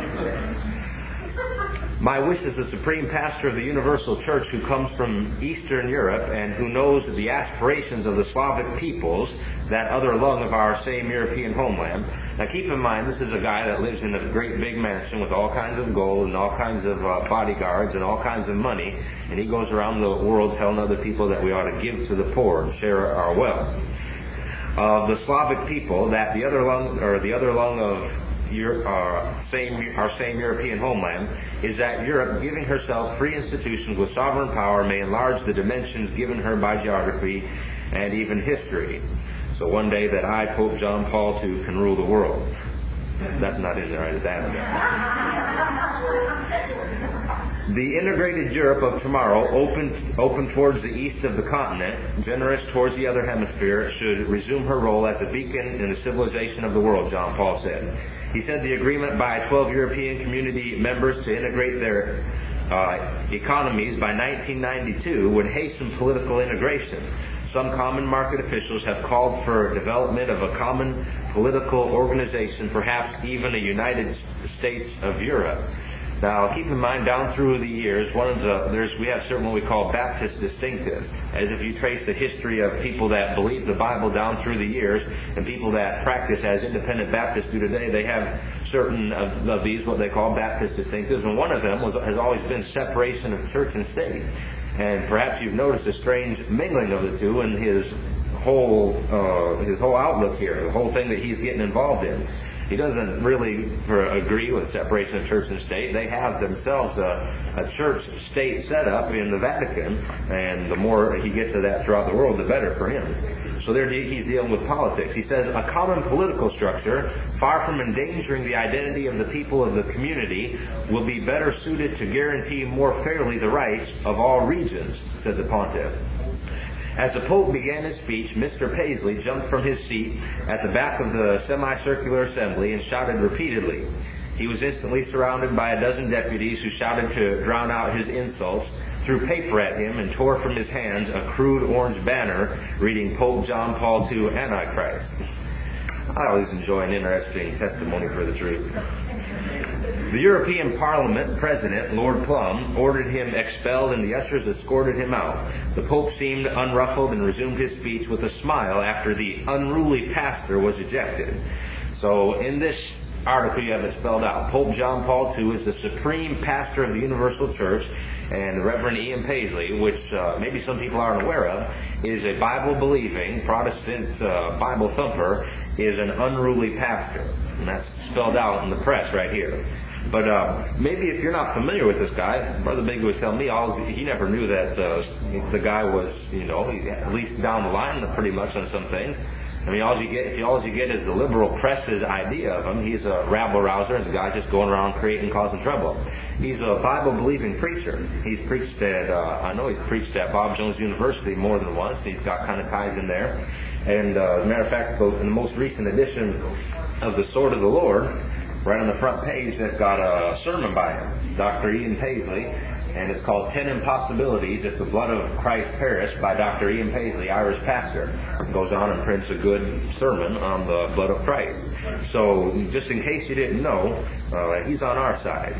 "My wish is the supreme pastor of the Universal Church who comes from Eastern Europe and who knows the aspirations of the Slavic peoples, that other lung of our same European homeland." Now keep in mind, this is a guy that lives in a great big mansion with all kinds of gold and all kinds of uh, bodyguards and all kinds of money, and he goes around the world telling other people that we ought to give to the poor and share our wealth. Of uh, the Slavic people, that the other lung, or the other lung of Your, uh, same, our same European homeland, is that Europe, giving herself free institutions with sovereign power, may enlarge the dimensions given her by geography and even history. So one day that I, Pope John Paul the Second, can rule the world. That's not in there, is that? The integrated Europe of tomorrow, open, open towards the east of the continent, generous towards the other hemisphere, should resume her role as a beacon in the civilization of the world, John Paul said. He said the agreement by twelve European community members to integrate their uh, economies by nineteen ninety-two would hasten political integration. Some common market officials have called for development of a common political organization, perhaps even a United States of Europe. Now, keep in mind, down through the years, one of the there's we have certain what we call Baptist distinctives, as if you trace the history of people that believe the Bible down through the years, and people that practice as independent Baptists do today, they have certain of, of these what they call Baptist distinctives, and one of them was, has always been separation of church and state. And perhaps you've noticed a strange mingling of the two in his whole uh, his whole outlook here, the whole thing that he's getting involved in. He doesn't really for, agree with separation of church and state. They have themselves a, a church-state setup in the Vatican, and the more he gets to that throughout the world, the better for him. So there he, he's dealing with politics. He says, a common political structure, far from endangering the identity of the people of the community, will be better suited to guarantee more fairly the rights of all regions, said the pontiff. As the Pope began his speech, Mister Paisley jumped from his seat at the back of the semicircular assembly and shouted repeatedly. He was instantly surrounded by a dozen deputies who shouted to drown out his insults, threw paper at him, and tore from his hands a crude orange banner reading Pope John Paul the Second, Antichrist. I always enjoy an interesting testimony for the truth. The European Parliament President, Lord Plum, ordered him expelled and the ushers escorted him out. The Pope seemed unruffled and resumed his speech with a smile after the unruly pastor was ejected. So in this article you have it spelled out. Pope John Paul the Second is the supreme pastor of the Universal Church, and the Reverend Ian Paisley, which uh, maybe some people aren't aware of, is a Bible-believing, Protestant uh, Bible thumper, is an unruly pastor. And that's spelled out in the press right here. But uh, maybe if you're not familiar with this guy, Brother Big was telling me all, he never knew that uh, the guy was, you know, at least down the line pretty much on some things. I mean, all you get, all you get is the liberal press's idea of him. He's a rabble-rouser, and the guy just going around creating, causing trouble. He's a Bible-believing preacher. He's preached at, uh, I know he's preached at Bob Jones University more than once. He's got kind of ties in there. And uh, as a matter of fact, in the most recent edition of The Sword of the Lord, right on the front page, they've got a sermon by him, Doctor Ian Paisley, and it's called ten Impossibilities If the Blood of Christ Perished by Doctor Ian Paisley, Irish pastor. It goes on and prints a good sermon on the blood of Christ. So, just in case you didn't know, uh, he's on our side.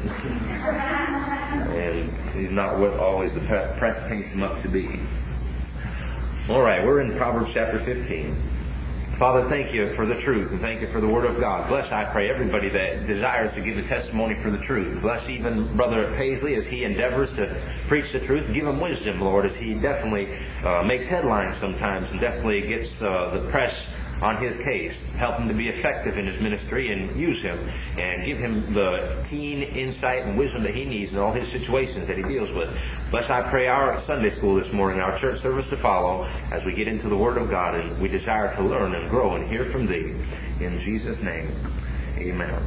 And he's not what always the press paints him up to be. All right, we're in Proverbs chapter fifteen. Father, thank you for the truth, and thank you for the Word of God. Bless, I pray, everybody that desires to give a testimony for the truth. Bless even Brother Paisley as he endeavors to preach the truth. Give him wisdom, Lord, as he definitely uh, makes headlines sometimes and definitely gets uh, the press on his case. Help him to be effective in his ministry and use him and give him the keen insight and wisdom that he needs in all his situations that he deals with. Bless, I pray, our Sunday school this morning, our church service to follow as we get into the Word of God and we desire to learn and grow and hear from Thee. In Jesus' name, amen.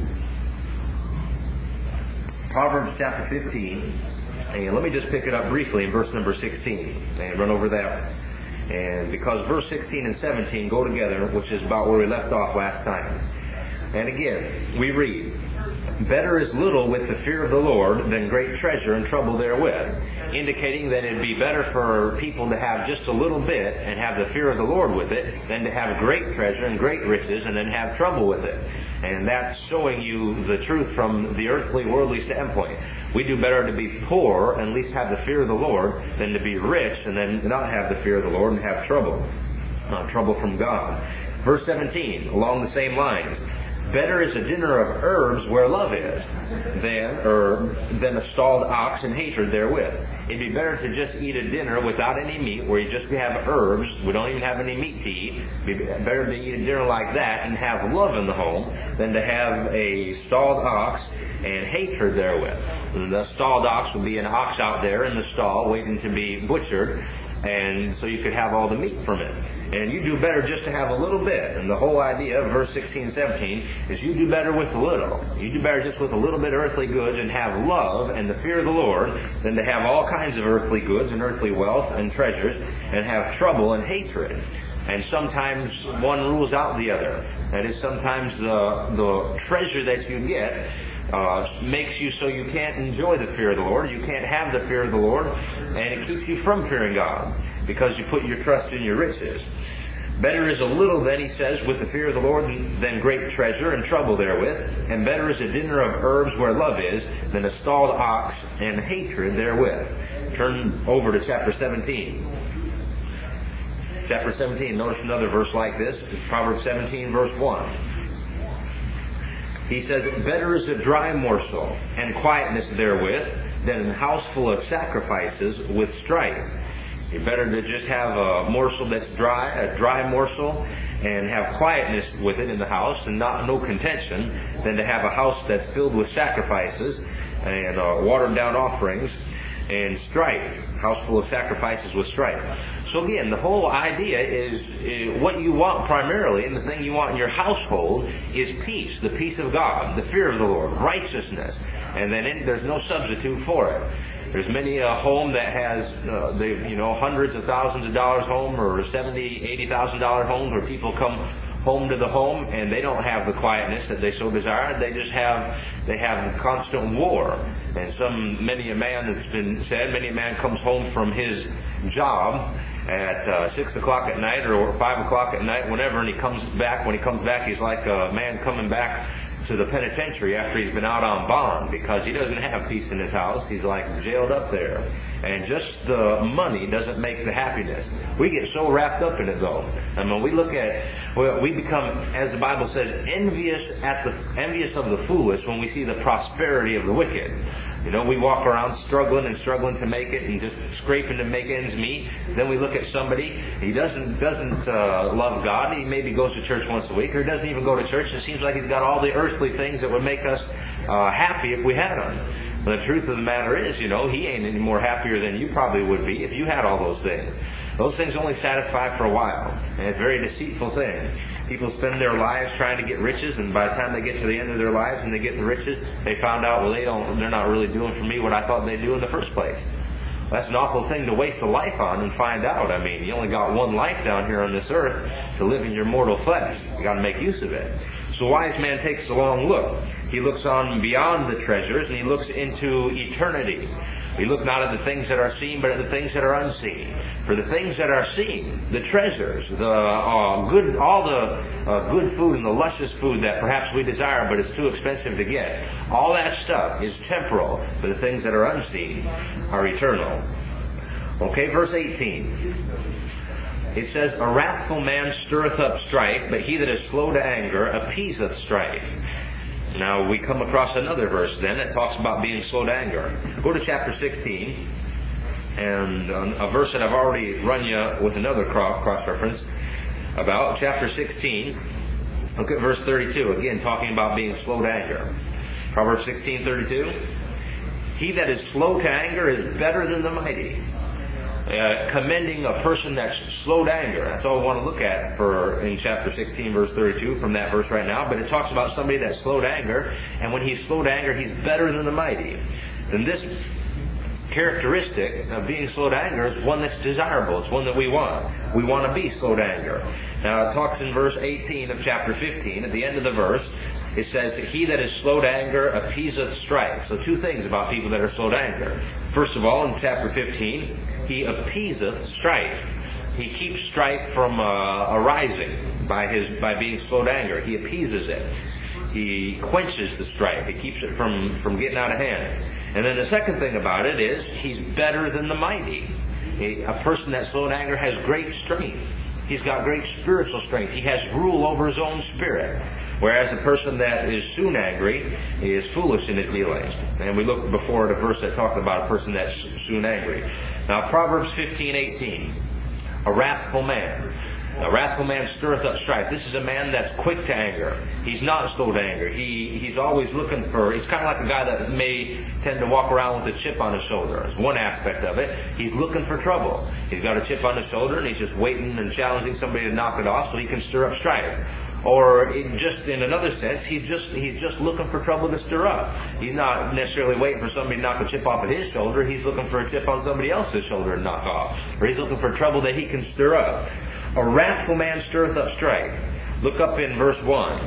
Proverbs chapter fifteen, and let me just pick it up briefly in verse number sixteen and run over that. And because verse sixteen and seventeen go together, which is about where we left off last time. And again, we read, "Better is little with the fear of the Lord than great treasure and trouble therewith," indicating that it'd be better for people to have just a little bit and have the fear of the Lord with it than to have great treasure and great riches and then have trouble with it. And that's showing you the truth from the earthly, worldly standpoint. We do better to be poor and at least have the fear of the Lord than to be rich and then not have the fear of the Lord and have trouble. Uh, trouble from God. Verse seventeen, along the same lines. "Better is a dinner of herbs where love is than, or, than a stalled ox and hatred therewith." It'd be better to just eat a dinner without any meat, where you just have herbs. We don't even have any meat to eat. It'd be better to eat a dinner like that and have love in the home than to have a stalled ox and hatred therewith. The stalled ox would be an ox out there in the stall waiting to be butchered, and so you could have all the meat from it. And you do better just to have a little bit. And the whole idea of verse sixteen and seventeen is you do better with a little. You do better just with a little bit of earthly goods and have love and the fear of the Lord than to have all kinds of earthly goods and earthly wealth and treasures and have trouble and hatred. And sometimes one rules out the other. That is, sometimes the, the treasure that you get uh, makes you so you can't enjoy the fear of the Lord. You can't have the fear of the Lord, and it keeps you from fearing God because you put your trust in your riches. "Better is a little, then," he says, "with the fear of the Lord than great treasure and trouble therewith. And better is a dinner of herbs where love is than a stalled ox and hatred therewith." Turn over to chapter seventeen. Chapter seventeen, notice another verse like this. It's Proverbs seventeen, verse one. He says, "Better is a dry morsel and quietness therewith than a house full of sacrifices with strife." You're better to just have a morsel that's dry, a dry morsel, and have quietness with it in the house and not no contention, than to have a house that's filled with sacrifices and uh, watered down offerings and strife. House full of sacrifices with strife. So again, the whole idea is, is what you want primarily, and the thing you want in your household is peace, the peace of God, the fear of the Lord, righteousness, and then in, there's no substitute for it. There's many a home that has, uh, they, you know, hundreds of thousands of dollars home or seventy, eighty thousand dollar homes where people come home to the home and they don't have the quietness that they so desire. They just have, they have constant war. And some, many a man, it's been said, many a man comes home from his job at uh, six o'clock at night or five o'clock at night, whenever, and he comes back. When he comes back, he's like a man coming back to the penitentiary after he's been out on bond, because he doesn't have peace in his house. He's like jailed up there. And just the money doesn't make the happiness. We get so wrapped up in it, though. I mean, we look at, well, we become, as the Bible says, envious at the envious of the foolish when we see the prosperity of the wicked. You know, we walk around struggling and struggling to make it and just scraping to make ends meet. Then we look at somebody, he doesn't doesn't uh, love God. He maybe goes to church once a week, or doesn't even go to church. It seems like he's got all the earthly things that would make us uh, happy if we had them. But the truth of the matter is, you know, he ain't any more happier than you probably would be if you had all those things. Those things only satisfy for a while, and it's a very deceitful thing. People spend their lives trying to get riches, and by the time they get to the end of their lives and they get the riches, they found out, well, they don't, they're not really doing for me what I thought they'd do in the first place. That's an awful thing to waste a life on and find out. I mean, you only got one life down here on this earth to live in your mortal flesh. You got to make use of it. So a wise man takes a long look. He looks on beyond the treasures and he looks into eternity. We look not at the things that are seen, but at the things that are unseen. For the things that are seen, the treasures, the uh, good, all the uh, good food and the luscious food that perhaps we desire, but it's too expensive to get, all that stuff is temporal. But the things that are unseen are eternal. Okay, verse eighteen. It says, "A wrathful man stirreth up strife, but he that is slow to anger appeaseth strife." Now we come across another verse then that talks about being slow to anger. Go to chapter sixteen, and a verse that I've already run you with another cross-reference about. Chapter sixteen, look at verse thirty-two, again talking about being slow to anger. Proverbs sixteen thirty-two. "He that is slow to anger is better than the mighty." Uh, commending a person that's slow to anger. That's all we want to look at for in chapter sixteen, verse thirty-two, from that verse right now. But it talks about somebody that's slow to anger, and when he's slow to anger, he's better than the mighty. And this characteristic of being slow to anger is one that's desirable. It's one that we want. We want to be slow to anger. Now it talks in verse eighteen of chapter fifteen, at the end of the verse, it says that he that is slow to anger appeaseth strife. So two things about people that are slow to anger. First of all, in chapter fifteen, he appeaseth strife. He keeps strife from uh, arising by his by being slow to anger. He appeases it. He quenches the strife. He keeps it from, from getting out of hand. And then the second thing about it is he's better than the mighty. He, a person that's slow to anger has great strength. He's got great spiritual strength. He has rule over his own spirit. Whereas the person that is soon angry is foolish in his dealings. And we looked before at a verse that talked about a person that's soon angry. Now, Proverbs fifteen eighteen, "A wrathful man. A wrathful man stirreth up strife." This is a man that's quick to anger. He's not slow to anger. He He's always looking for, he's kind of like a guy that may tend to walk around with a chip on his shoulder. It's one aspect of it. He's looking for trouble. He's got a chip on his shoulder and he's just waiting and challenging somebody to knock it off so he can stir up strife. Or in just in another sense, he's just he's just looking for trouble to stir up. He's not necessarily waiting for somebody to knock a chip off of his shoulder. He's looking for a chip on somebody else's shoulder to knock off. Or he's looking for trouble that he can stir up. "A wrathful man stirreth up strife." Look up in verse one.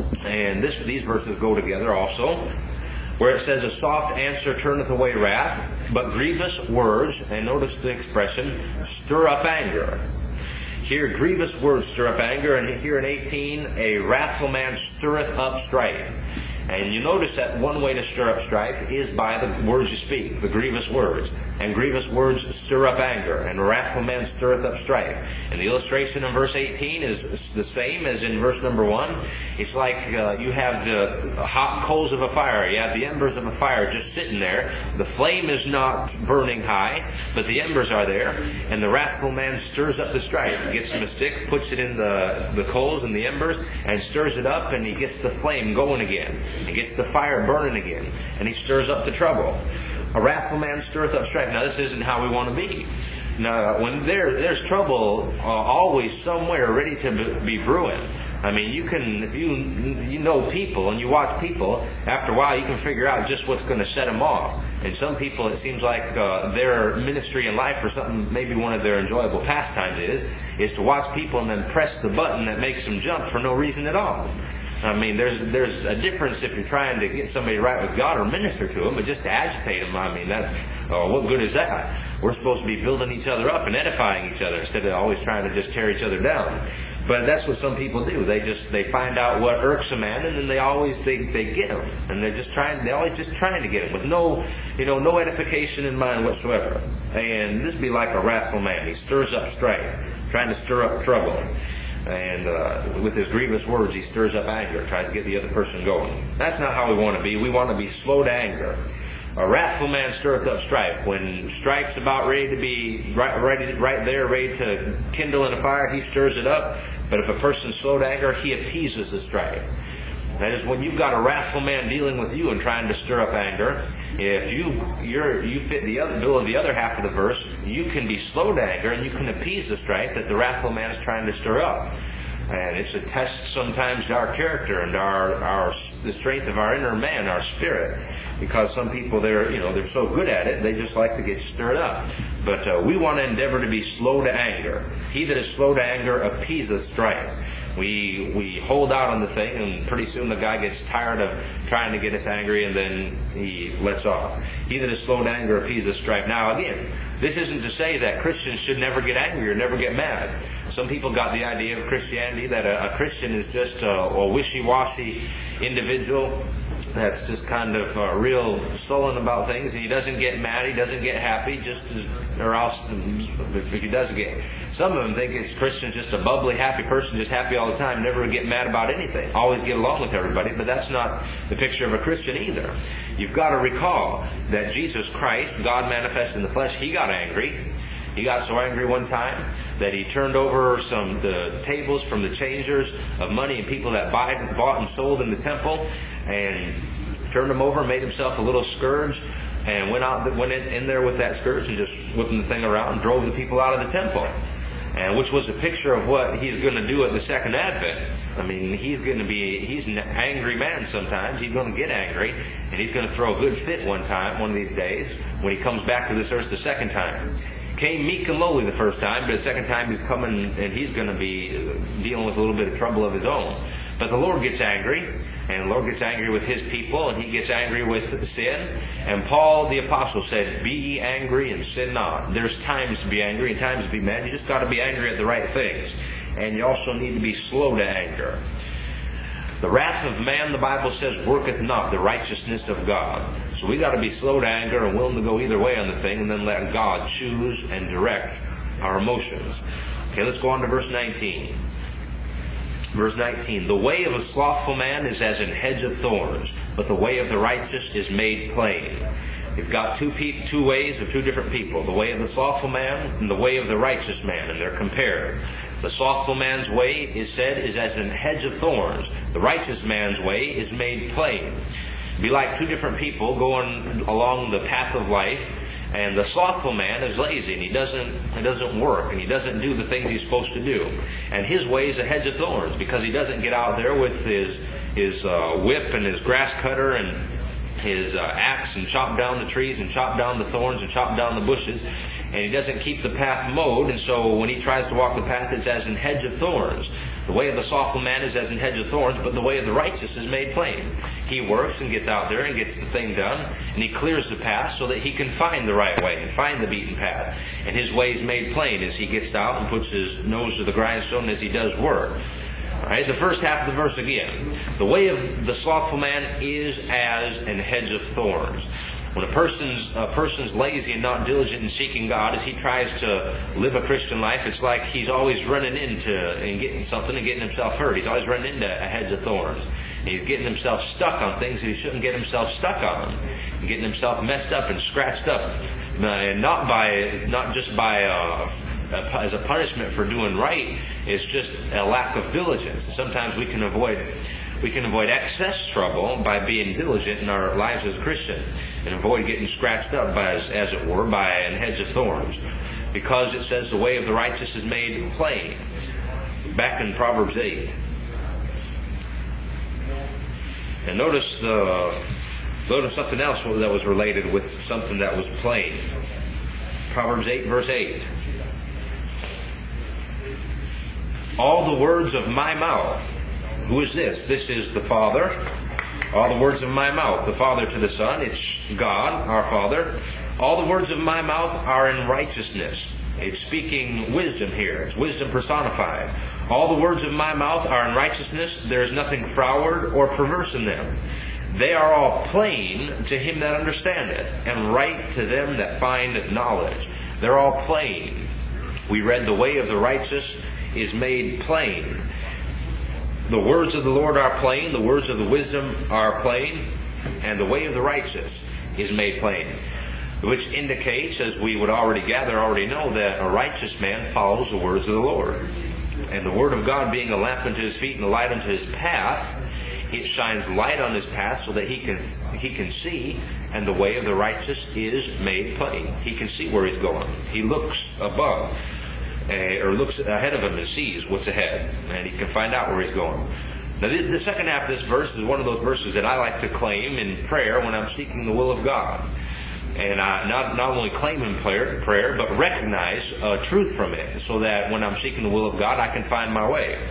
And this these verses go together also, where it says, "A soft answer turneth away wrath, but grievous words," and notice the expression, "stir up anger." Here, grievous words stir up anger, and here in eighteen, "A wrathful man stirreth up strife." And you notice that one way to stir up strife is by the words you speak, the grievous words. And grievous words stir up anger, and a wrathful man stirreth up strife. And the illustration in verse eighteen is the same as in verse number one. It's like uh, you have the hot coals of a fire. You have the embers of a fire just sitting there. The flame is not burning high, but the embers are there. And the wrathful man stirs up the strife. He gets him a stick, puts it in the, the coals and the embers, and stirs it up, and he gets the flame going again. He gets the fire burning again, and he stirs up the trouble. "A wrathful man stirreth up strife." Now, this isn't how we want to be. Now, when there, there's trouble uh, always somewhere ready to be brewing. I mean, you can, if you you know people and you watch people, after a while you can figure out just what's going to set them off. And some people, it seems like uh, their ministry in life, or something, maybe one of their enjoyable pastimes is, is to watch people and then press the button that makes them jump for no reason at all. I mean, there's there's a difference if you're trying to get somebody right with God or minister to them, but just to agitate them, I mean, that, uh, what good is that? We're supposed to be building each other up and edifying each other instead of always trying to just tear each other down. But that's what some people do. They just they find out what irks a man, and then they always they they get him, and they're just trying they always just trying to get him with no you know no edification in mind whatsoever. And this be like a wrathful man. He stirs up strife, trying to stir up trouble. And uh, with his grievous words, he stirs up anger, tries to get the other person going. That's not how we want to be. We want to be slow to anger. A wrathful man stirreth up strife. When strife's about ready to be right, ready, right there, ready to kindle in a fire, he stirs it up. But if a person's slow to anger, he appeases the strife. That is, when you've got a wrathful man dealing with you and trying to stir up anger, if you you're, you fit the other bill of the other half of the verse, you can be slow to anger and you can appease the strife that the wrathful man is trying to stir up. And it's a test sometimes to our character and our our the strength of our inner man, our spirit. Because some people, they're you know they're so good at it, they just like to get stirred up. But uh, we want to endeavor to be slow to anger. He that is slow to anger appeaseth strife. We we hold out on the thing, and pretty soon the guy gets tired of trying to get us angry, and then he lets off. He that is slow to anger appeases strife. Now again, this isn't to say that Christians should never get angry or never get mad. Some people got the idea of Christianity that a, a Christian is just a, a wishy-washy individual that's just kind of uh, real sullen about things, and he doesn't get mad, he doesn't get happy, just as, or else if he does get. Some of them think it's Christian's just a bubbly, happy person, just happy all the time, never get mad about anything, always get along with everybody. But that's not the picture of a Christian either. You've got to recall that Jesus Christ, God manifest in the flesh, He got angry. He got so angry one time that He turned over some the tables from the changers of money and people that buy, bought and sold in the temple, and turned them over, made Himself a little scourge, and went out, went in, in there with that scourge and just whipping the thing around and drove the people out of the temple. And which was a picture of what He's going to do at the second advent. I mean, He's going to be, He's an angry man sometimes. He's going to get angry, and He's going to throw a good fit one time, one of these days, when He comes back to this earth the second time. Came meek and lowly the first time, but the second time He's coming, and He's going to be dealing with a little bit of trouble of His own. But the Lord gets angry, and the Lord gets angry with His people, and He gets angry with sin. And Paul the Apostle said, "Be ye angry and sin not." There's times to be angry and times to be mad. You just got to be angry at the right things. And you also need to be slow to anger. The wrath of man, the Bible says, worketh not the righteousness of God. So we got to be slow to anger and willing to go either way on the thing, and then let God choose and direct our emotions. Okay, let's go on to verse nineteen. Verse nineteen, the way of a slothful man is as an hedge of thorns, but the way of the righteous is made plain. You've got two pe- two ways of two different people, the way of the slothful man and the way of the righteous man, and they're compared. The slothful man's way, is said, is as an hedge of thorns. The righteous man's way is made plain. Be like two different people going along the path of life, and the slothful man is lazy, and he doesn't he doesn't work, and he doesn't do the things he's supposed to do. And his way is a hedge of thorns, because he doesn't get out there with his his uh, whip and his grass cutter and his uh, axe and chop down the trees and chop down the thorns and chop down the bushes, and he doesn't keep the path mowed, and so when he tries to walk the path, it's as an hedge of thorns. The way of the slothful man is as an hedge of thorns, but the way of the righteous is made plain. He works and gets out there and gets the thing done, and he clears the path so that he can find the right way and find the beaten path. And his way is made plain as he gets out and puts his nose to the grindstone as he does work. All right, the first half of the verse again. The way of the slothful man is as an hedge of thorns. When a person's a person's lazy and not diligent in seeking God, as he tries to live a Christian life, it's like he's always running into and getting something and getting himself hurt. He's always running into a hedge of thorns. And he's getting himself stuck on things that he shouldn't get himself stuck on. And getting himself messed up and scratched up, uh, and not by not just by uh, as a punishment for doing right. It's just a lack of diligence. Sometimes we can avoid we can avoid excess trouble by being diligent in our lives as Christians, and avoid getting scratched up by, as, as it were, by a hedge of thorns. Because it says the way of the righteous is made plain. Back in Proverbs eight. And notice the, notice something else that was related with something that was plain. Proverbs eight, verse eight. All the words of my mouth. Who is this? This is the Father. All the words of my mouth. The Father to the Son. It's God, our Father. All the words of my mouth are in righteousness. It's speaking wisdom here. It's wisdom personified. All the words of my mouth are in righteousness. There is nothing froward or perverse in them. They are all plain to him that understandeth, and right to them that find knowledge. They're all plain. We read the way of the righteous is made plain. The words of the Lord are plain, the words of the wisdom are plain, and the way of the righteous is made plain. Which indicates, as we would already gather, already know, that a righteous man follows the words of the Lord. And the Word of God being a lamp unto his feet and a light unto his path, it shines light on his path so that he can he can see, and the way of the righteous is made plain. He can see where he's going. He looks above. Uh, or looks ahead of him and sees what's ahead, and he can find out where he's going. Now, this, the second half of this verse is one of those verses that I like to claim in prayer when I'm seeking the will of God. And I not, not only claim in prayer, prayer but recognize uh, truth from it, so that when I'm seeking the will of God, I can find my way.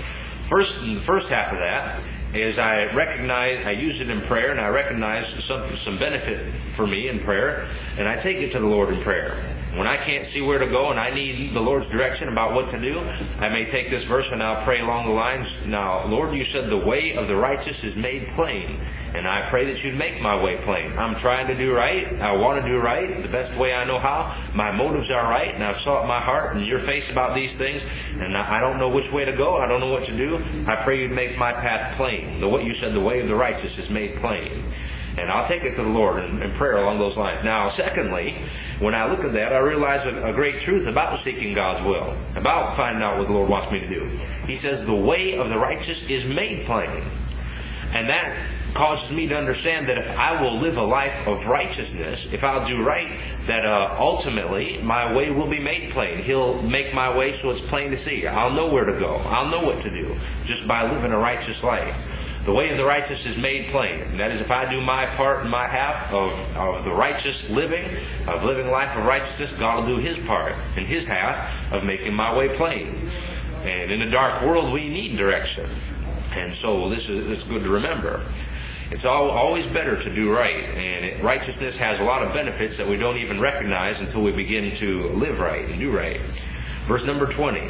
First, in the first half of that is I recognize, I use it in prayer, and I recognize some, some benefit for me in prayer, and I take it to the Lord in prayer. When I can't see where to go and I need the Lord's direction about what to do, I may take this verse and I'll pray along the lines, now, Lord, you said the way of the righteous is made plain, and I pray that you'd make my way plain. I'm trying to do right. I want to do right the best way I know how. My motives are right, and I've sought my heart in your face about these things, and I don't know which way to go. I don't know what to do. I pray you'd make my path plain. The what you said, the way of the righteous is made plain. And I'll take it to the Lord in, in prayer along those lines. Now, secondly, when I look at that, I realize a, a great truth about seeking God's will, about finding out what the Lord wants me to do. He says, the way of the righteous is made plain. And that causes me to understand that if I will live a life of righteousness, if I'll do right, that uh, ultimately my way will be made plain. He'll make my way so it's plain to see. I'll know where to go. I'll know what to do just by living a righteous life. The way of the righteous is made plain. And that is, if I do my part and my half of, of the righteous living, of living a life of righteousness, God will do His part and His half of making my way plain. And in a dark world, we need direction. And so this is it's good to remember. It's all, always better to do right. And it, righteousness has a lot of benefits that we don't even recognize until we begin to live right and do right. Verse number twenty.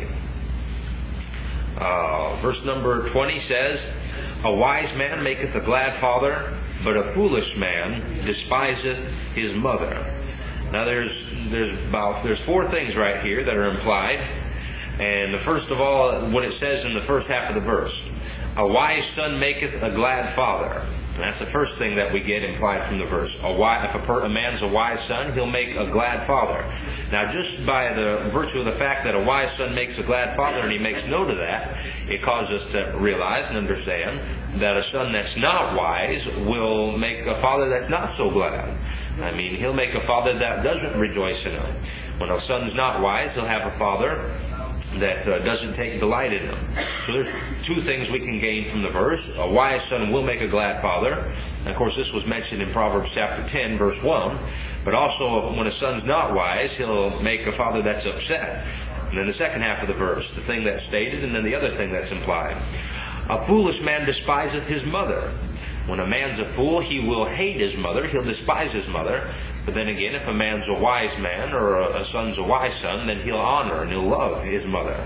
Uh, verse number twenty says, a wise man maketh a glad father, but a foolish man despiseth his mother. Now there's there's about there's four things right here that are implied. And the first of all, what it says in the first half of the verse, a wise son maketh a glad father. And that's the first thing that we get implied from the verse. A wise, if a, per, a man's a wise son, he'll make a glad father. Now, just by the virtue of the fact that a wise son makes a glad father, and he makes note of that, it causes us to realize and understand that a son that's not wise will make a father that's not so glad. I mean, he'll make a father that doesn't rejoice in him. When a son's not wise, he'll have a father that uh, doesn't take delight in him. So there's two things we can gain from the verse. A wise son will make a glad father. And of course, this was mentioned in Proverbs chapter ten, verse one. But also, when a son's not wise, he'll make a father that's upset. And then the second half of the verse, the thing that's stated, and then the other thing that's implied. A foolish man despiseth his mother. When a man's a fool, he will hate his mother. He'll despise his mother. But then again, if a man's a wise man, or a, a son's a wise son, then he'll honor and he'll love his mother.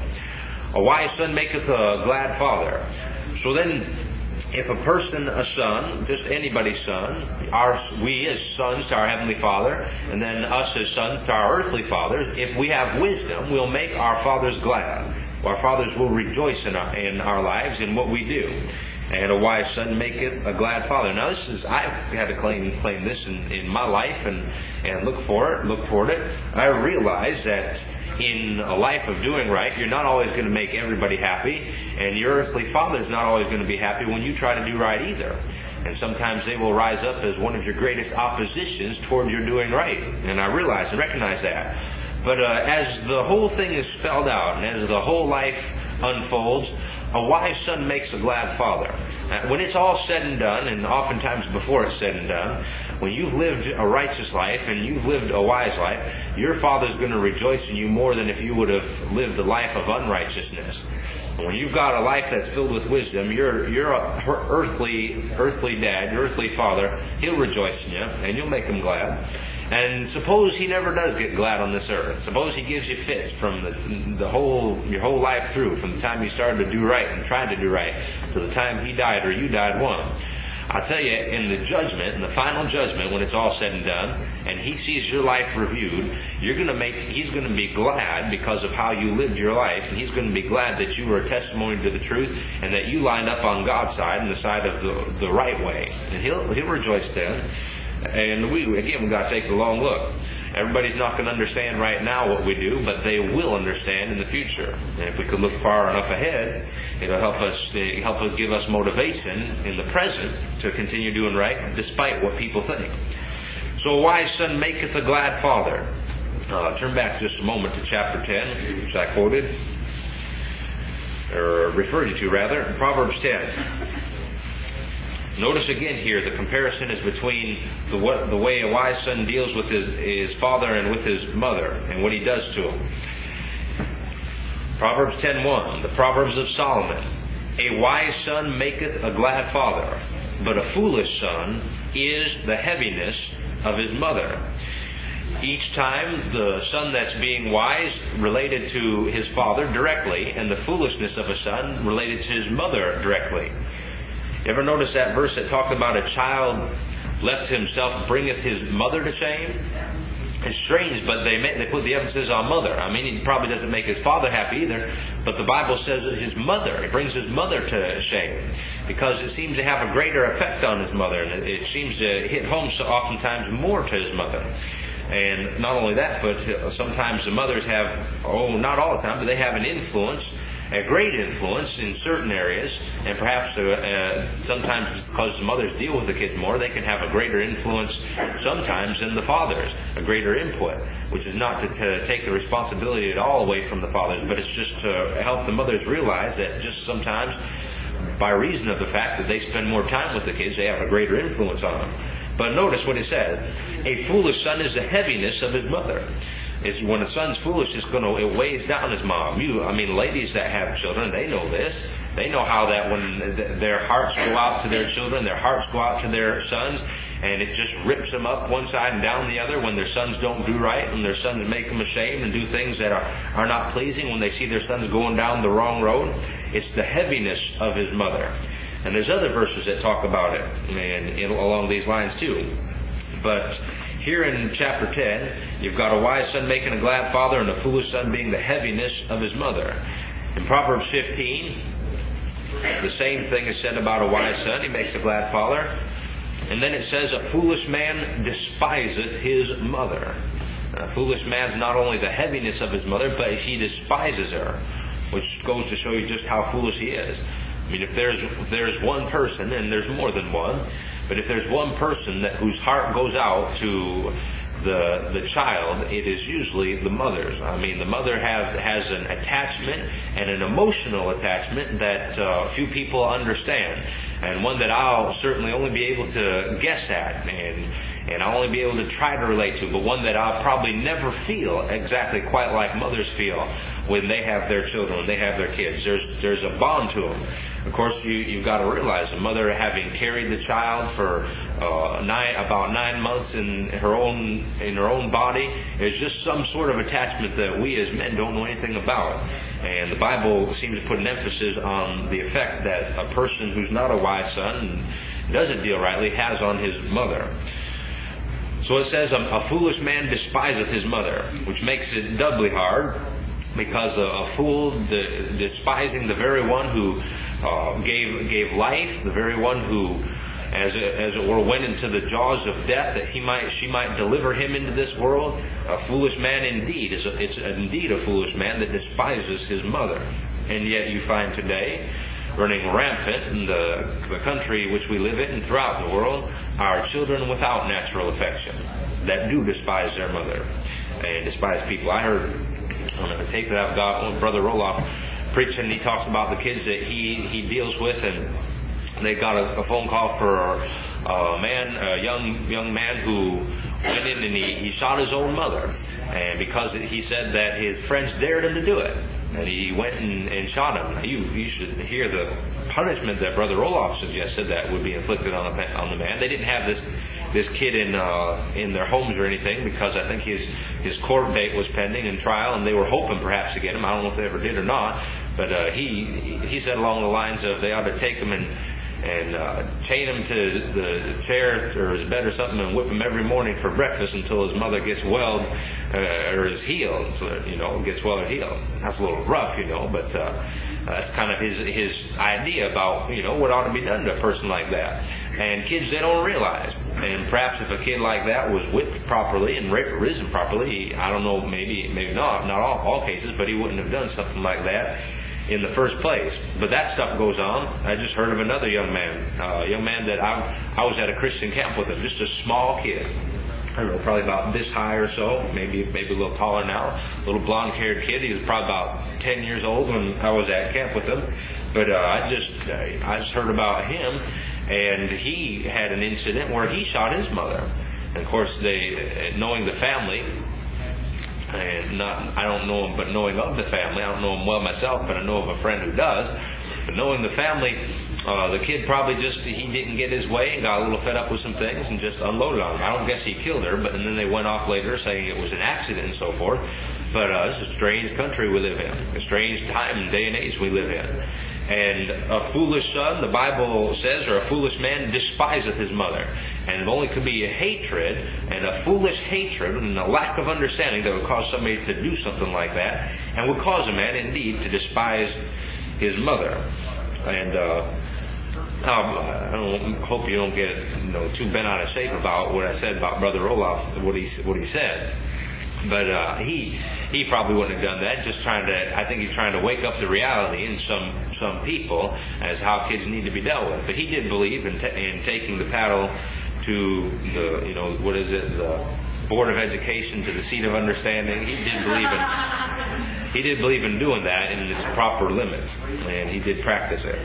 A wise son maketh a glad father. So then, if a person, a son, just anybody's son, our, we as sons to our Heavenly Father, and then us as sons to our earthly fathers, if we have wisdom, we'll make our fathers glad. Our fathers will rejoice in our, in our lives, in what we do. And a wise son maketh a glad father. Now this is, I've had to claim, claim this in, in my life and, and look for it, look for it. I realize that in a life of doing right, you're not always going to make everybody happy, and your earthly father's not always going to be happy when you try to do right either. And sometimes they will rise up as one of your greatest oppositions toward your doing right. And I realize and recognize that. But uh, as the whole thing is spelled out, and as the whole life unfolds, a wise son makes a glad father. Uh, when it's all said and done, and oftentimes before it's said and done, when you've lived a righteous life and you've lived a wise life, your father's going to rejoice in you more than if you would have lived a life of unrighteousness. And when you've got a life that's filled with wisdom, your your earthly earthly dad, your earthly father, he'll rejoice in you and you'll make him glad. And suppose he never does get glad on this earth. Suppose he gives you fits from the the whole your whole life through, from the time you started to do right and tried to do right to the time he died or you died one. I tell you, in the judgment, in the final judgment, when it's all said and done, and he sees your life reviewed, you're going to make. He's going to be glad because of how you lived your life, and he's going to be glad that you were a testimony to the truth and that you lined up on God's side and the side of the the right way, and he'll he'll rejoice then. And we, again, we've got to take a long look. Everybody's not going to understand right now what we do, but they will understand in the future. And if we could look far enough ahead, it'll help us, it'll help us give us motivation in the present to continue doing right, despite what people think. So a wise son maketh a glad father. Uh, turn back just a moment to chapter ten, which I quoted, or referred you to, rather, Proverbs ten. Notice again here, the comparison is between the, what, the way a wise son deals with his, his father and with his mother, and what he does to him. Proverbs ten one, the Proverbs of Solomon. A wise son maketh a glad father, but a foolish son is the heaviness of his mother. Each time the son that's being wise related to his father directly, and the foolishness of a son related to his mother directly. You ever notice that verse that talked about a child left to himself bringeth his mother to shame? It's strange, but they make, they put the emphasis on mother. I mean, he probably doesn't make his father happy either, but the Bible says that his mother, it brings his mother to shame, because it seems to have a greater effect on his mother, and it, it seems to hit home so oftentimes more to his mother. And not only that, but sometimes the mothers have, oh, not all the time, but they have an influence, a great influence in certain areas, and perhaps uh, uh, sometimes because the mothers deal with the kids more, they can have a greater influence sometimes than the fathers, a greater input, which is not to, to take the responsibility at all away from the fathers, but it's just to help the mothers realize that just sometimes, by reason of the fact that they spend more time with the kids, they have a greater influence on them. But notice what it says: a foolish son is the heaviness of his mother. It's when a son's foolish, it's going to, it weighs down his mom. You, I mean, ladies that have children, they know this. They know how that when th- their hearts go out to their children, their hearts go out to their sons, and it just rips them up one side and down the other when their sons don't do right, when their sons make them ashamed and do things that are, are not pleasing, when they see their sons going down the wrong road. It's the heaviness of his mother. And there's other verses that talk about it, and in, along these lines too. But here in chapter ten, you've got a wise son making a glad father, and a foolish son being the heaviness of his mother. In Proverbs fifteen, the same thing is said about a wise son. He makes a glad father. And then it says, a foolish man despiseth his mother. A foolish man's not only the heaviness of his mother, but he despises her, which goes to show you just how foolish he is. I mean, if there's if there's one person, and there's more than one, but if there's one person that whose heart goes out to the the child, it is usually the mother's. I mean, the mother has has an attachment and an emotional attachment that uh, few people understand, and one that I'll certainly only be able to guess at, and and I'll only be able to try to relate to, but one that I'll probably never feel exactly quite like mothers feel when they have their children, when they have their kids. There's there's a bond to them. Of course, you, you've got to realize the mother having carried the child for uh, nine, about nine months in her own in her own body is just some sort of attachment that we as men don't know anything about. And the Bible seems to put an emphasis on the effect that a person who's not a wise son and doesn't deal rightly has on his mother. So it says, a, a foolish man despiseth his mother, which makes it doubly hard, because a, a fool de, despising the very one who uh, gave gave life, the very one who, as it, as it were, went into the jaws of death that he might she might deliver him into this world. A foolish man indeed is a, it's indeed a foolish man that despises his mother. And yet you find today, running rampant in the, the country which we live in and throughout the world, are children without natural affection that do despise their mother and despise people. I heard on a tape that I've got with Brother Roloff preaching, he talks about the kids that he, he deals with, and they got a, a phone call for a man, a young young man who went in and he, he shot his own mother, and because he said that his friends dared him to do it, and he went and, and shot him. Now, you you should hear the punishment that Brother Roloff suggested that would be inflicted on the on the man. They didn't have this this kid in uh, in their homes or anything, because I think his his court date was pending in trial, and they were hoping perhaps to get him. I don't know if they ever did or not, but uh, he he said along the lines of they ought to take him and and uh, chain him to the chair or his bed or something and whip him every morning for breakfast until his mother gets well uh, or is healed, so that, you know, gets well or healed. That's a little rough, you know, but uh, that's kind of his his idea about, you know, what ought to be done to a person like that. And kids, they don't realize. And perhaps if a kid like that was whipped properly and risen properly, I don't know, maybe maybe not, not all, all cases, but he wouldn't have done something like that in the first place. But that stuff goes on. I just heard of another young man, uh, a young man that I I was at a Christian camp with him, just a small kid. I don't know, probably about this high or so, maybe maybe a little taller now, a little blonde-haired kid. He was probably about ten years old when I was at camp with him. But uh, I just I just heard about him, and he had an incident where he shot his mother. And of course, they, knowing the family, and not I don't know him, but knowing of the family, I don't know him well myself, but I know of a friend who does. But knowing the family, uh, the kid probably just, he didn't get his way and got a little fed up with some things and just unloaded on him. I don't guess he killed her, but and then they went off later saying it was an accident and so forth. But uh, this is a strange country we live in, a strange time and day and age we live in. And a foolish son, the Bible says, or a foolish man despiseth his mother. And it only could be a hatred, and a foolish hatred, and a lack of understanding that would cause somebody to do something like that, and would cause a man indeed to despise his mother. And uh, um, I don't, hope you don't get you know too bent out of shape about what I said about Brother Olaf, what he what he said. But uh, he he probably wouldn't have done that. Just trying to, I think he's trying to wake up the reality in some some people as how kids need to be dealt with. But he did believe in, t- in taking the paddle to the, you know, what is it, the Board of Education, to the seat of understanding. He did believe in he did believe in doing that in its proper limits, and he did practice it.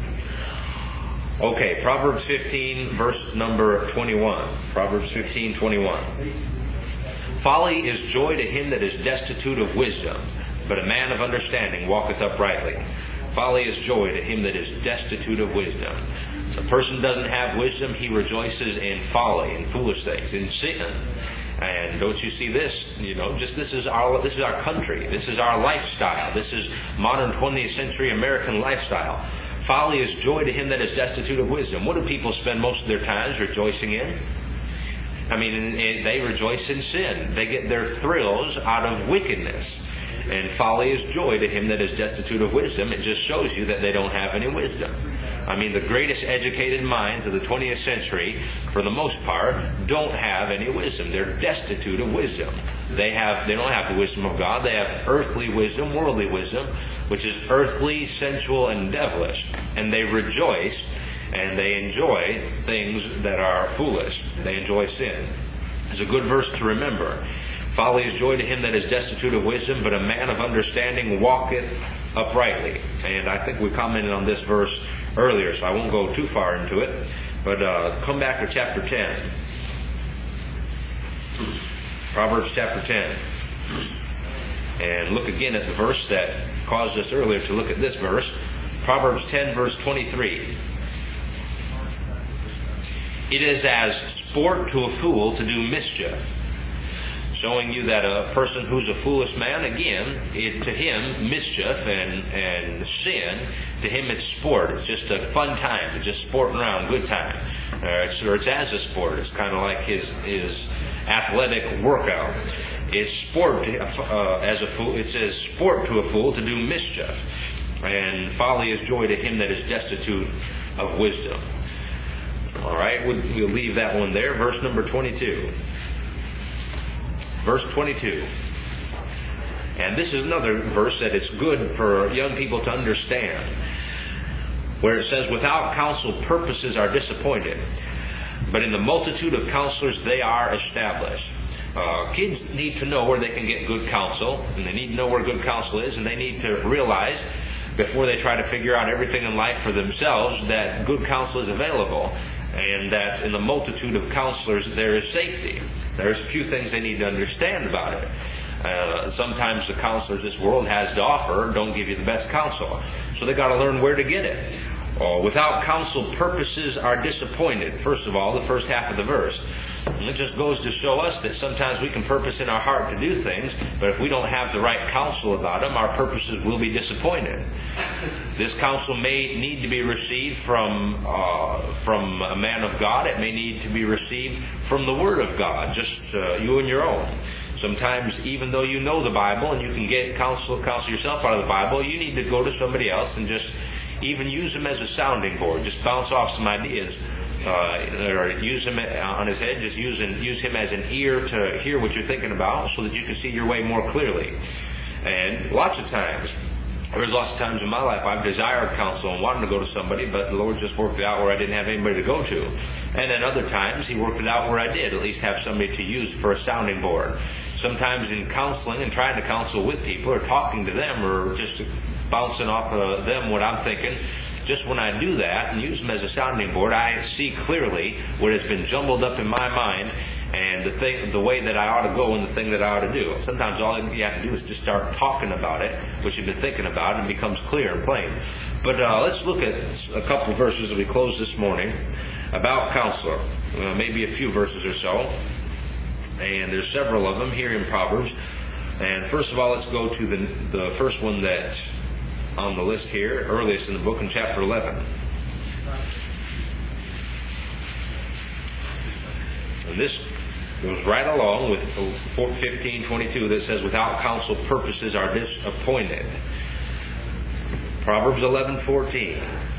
Okay, Proverbs fifteen, verse number twenty-one. Proverbs fifteen, twenty-one. Folly is joy to him that is destitute of wisdom, but a man of understanding walketh uprightly. Folly is joy to him that is destitute of wisdom. If a person doesn't have wisdom, he rejoices in folly, in foolish things, in sin. And don't you see this? You know, just this is our this is our country. This is our lifestyle. This is modern twentieth century American lifestyle. Folly is joy to him that is destitute of wisdom. What do people spend most of their times rejoicing in? I mean, they rejoice in sin. They get their thrills out of wickedness. And folly is joy to him that is destitute of wisdom. It just shows you that they don't have any wisdom. I mean, the greatest educated minds of the twentieth century, for the most part, don't have any wisdom. They're destitute of wisdom. They have, they don't have the wisdom of God. They have earthly wisdom, worldly wisdom, which is earthly, sensual, and devilish. And they rejoice and they enjoy things that are foolish. They enjoy sin. It's a good verse to remember. Folly is joy to him that is destitute of wisdom, but a man of understanding walketh uprightly. And I think we commented on this verse earlier, so I won't go too far into it. But uh, come back to chapter ten. Proverbs chapter ten. And look again at the verse that caused us earlier to look at this verse. Proverbs ten, verse twenty-three. It is as sport to a fool to do mischief. Showing you that a person who's a foolish man, again, it, to him, mischief and, and sin, to him it's sport. It's just a fun time. It's just sporting around, good time. Uh, it's, or it's as a sport. It's kind of like his his athletic workout. It's sport to, uh, as a fool. It says sport to a fool to do mischief. And folly is joy to him that is destitute of wisdom. All right, we'll, we'll leave that one there. Verse number twenty-two. Verse twenty-two. And this is another verse that it's good for young people to understand. Where it says, without counsel purposes are disappointed, but in the multitude of counselors they are established. Uh, kids need to know where they can get good counsel, and they need to know where good counsel is, and they need to realize before they try to figure out everything in life for themselves that good counsel is available, and that in the multitude of counselors there is safety. There's a few things they need to understand about it. Uh, sometimes the counselors this world has to offer don't give you the best counsel, so they got to learn where to get it. Uh, without counsel, purposes are disappointed. First of all, the first half of the verse. And it just goes to show us that sometimes we can purpose in our heart to do things, but if we don't have the right counsel about them, our purposes will be disappointed. This counsel may need to be received from uh, from a man of God. It may need to be received from the Word of God, just uh, you and your own. Sometimes, even though you know the Bible and you can get counsel, counsel yourself out of the Bible, you need to go to somebody else and just even use them as a sounding board. Just bounce off some ideas. Uh, or use him on his head, just use, and, use him as an ear to hear what you're thinking about so that you can see your way more clearly. And lots of times, there's lots of times in my life I've desired counsel and wanted to go to somebody, but the Lord just worked it out where I didn't have anybody to go to. And then other times He worked it out where I did at least have somebody to use for a sounding board. Sometimes in counseling and trying to counsel with people or talking to them or just bouncing off of them what I'm thinking, just when I do that and use them as a sounding board, I see clearly what has been jumbled up in my mind and the thing, the way that I ought to go and the thing that I ought to do. Sometimes all you have to do is just start talking about it, what you've been thinking about, and it becomes clear and plain. But uh, let's look at a couple of verses as we close this morning about counselor. Uh, maybe a few verses or so. And there's several of them here in Proverbs. And first of all, let's go to the, the first one that's on the list here, earliest in the book, in chapter eleven. And this goes right along with fifteen twenty-two that says, without counsel purposes are disappointed. Proverbs eleven fourteen.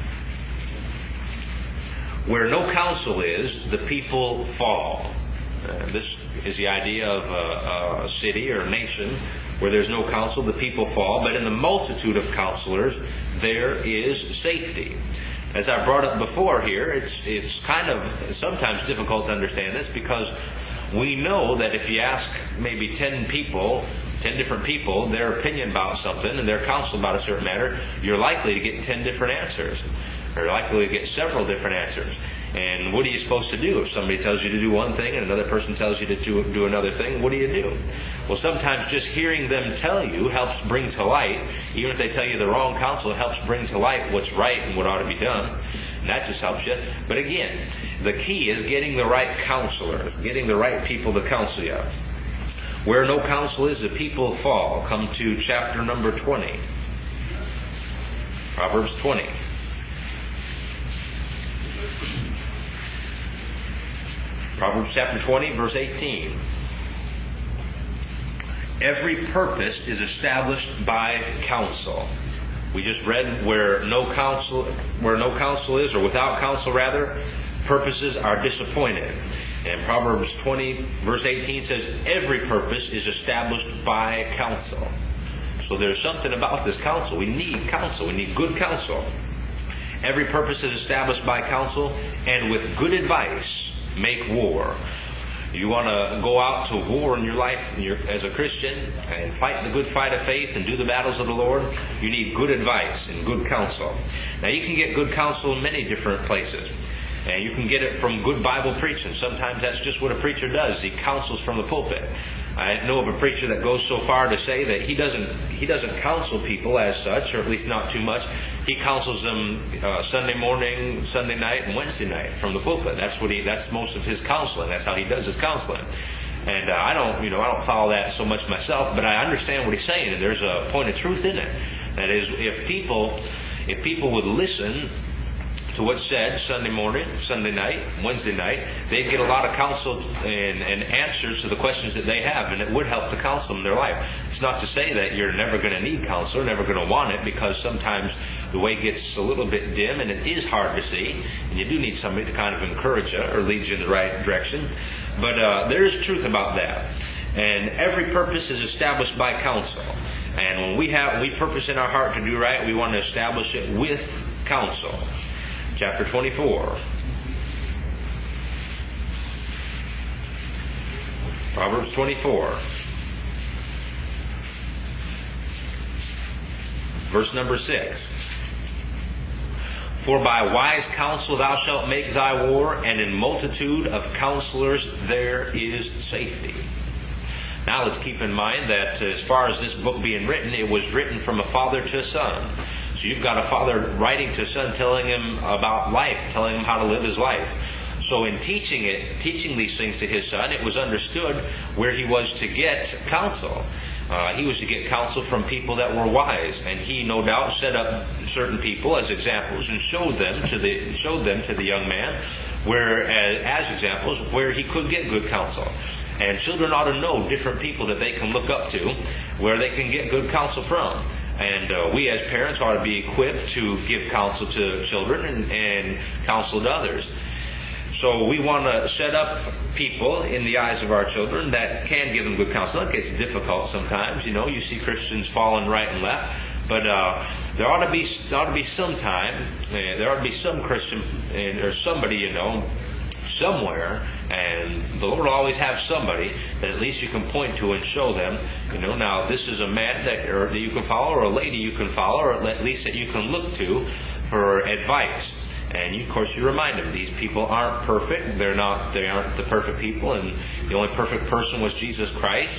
Where no counsel is, the people fall. Uh, this is the idea of a, a city or a nation where there's no counsel, the people fall. But in the multitude of counselors, there is safety. As I brought up before here, it's it's kind of sometimes difficult to understand this, because we know that if you ask maybe ten people, ten different people, their opinion about something and their counsel about a certain matter, you're likely to get ten different answers. You're likely to get several different answers. And what are you supposed to do? If somebody tells you to do one thing and another person tells you to do, do another thing, what do you do? Well, sometimes just hearing them tell you helps bring to light, even if they tell you the wrong counsel, it helps bring to light what's right and what ought to be done. And that just helps you. But again, the key is getting the right counselors, getting the right people to counsel you. Where no counsel is, the people fall. Come to chapter number twenty. Proverbs twenty. Proverbs chapter twenty, verse eighteen. Every purpose is established by counsel. We just read where no counsel, where no counsel is, or without counsel rather, purposes are disappointed. And Proverbs twenty, verse eighteen says, every purpose is established by counsel. So there's something about this counsel. We need counsel. We need good counsel. Every purpose is established by counsel, and with good advice make war. You want to go out to war in your life as a Christian and fight the good fight of faith and do the battles of the Lord, you need good advice and good counsel. Now, you can get good counsel in many different places. And you can get it from good Bible preaching. Sometimes that's just what a preacher does. He counsels from the pulpit. I know of a preacher that goes so far to say that he doesn't he doesn't counsel people as such, or at least not too much. He counsels them uh, Sunday morning, Sunday night, and Wednesday night from the pulpit. That's what he. That's most of his counseling. That's how he does his counseling. And uh, I don't, you know, I don't follow that so much myself, but I understand what he's saying, and there's a point of truth in it. That is, if people, if people would listen to what's said Sunday morning, Sunday night, Wednesday night, they'd get a lot of counsel and, and answers to the questions that they have, and it would help to counsel them in their life. It's not to say that you're never going to need counsel, never going to want it, because sometimes the way gets a little bit dim and it is hard to see, and you do need somebody to kind of encourage you or lead you in the right direction. But uh, there is truth about that. And every purpose is established by counsel. And when we have we purpose in our heart to do right, we want to establish it with counsel. Chapter twenty-four. Proverbs twenty-four. Verse number six. For by wise counsel thou shalt make thy war, and in multitude of counselors there is safety. Now let's keep in mind that as far as this book being written, it was written from a father to a son. So you've got a father writing to a son, telling him about life, telling him how to live his life. So in teaching it, teaching these things to his son, it was understood where he was to get counsel. Uh, he was to get counsel from people that were wise, and he no doubt set up certain people as examples and showed them to the showed them to the young man, where as, as examples where he could get good counsel. And children ought to know different people that they can look up to, where they can get good counsel from. And uh, we as parents ought to be equipped to give counsel to children and, and counsel to others. So we want to set up people in the eyes of our children that can give them good counsel. It gets difficult sometimes. You know, you see Christians falling right and left. But uh, there ought to be there ought to be some time, uh, there ought to be some Christian uh, or somebody, you know, somewhere, and the Lord will always have somebody that at least you can point to and show them, you know, now this is a man that, or, that you can follow, or a lady you can follow, or at least that you can look to for advice. And you, of course, you remind them these people aren't perfect. They're not. They aren't the perfect people, and the only perfect person was Jesus Christ.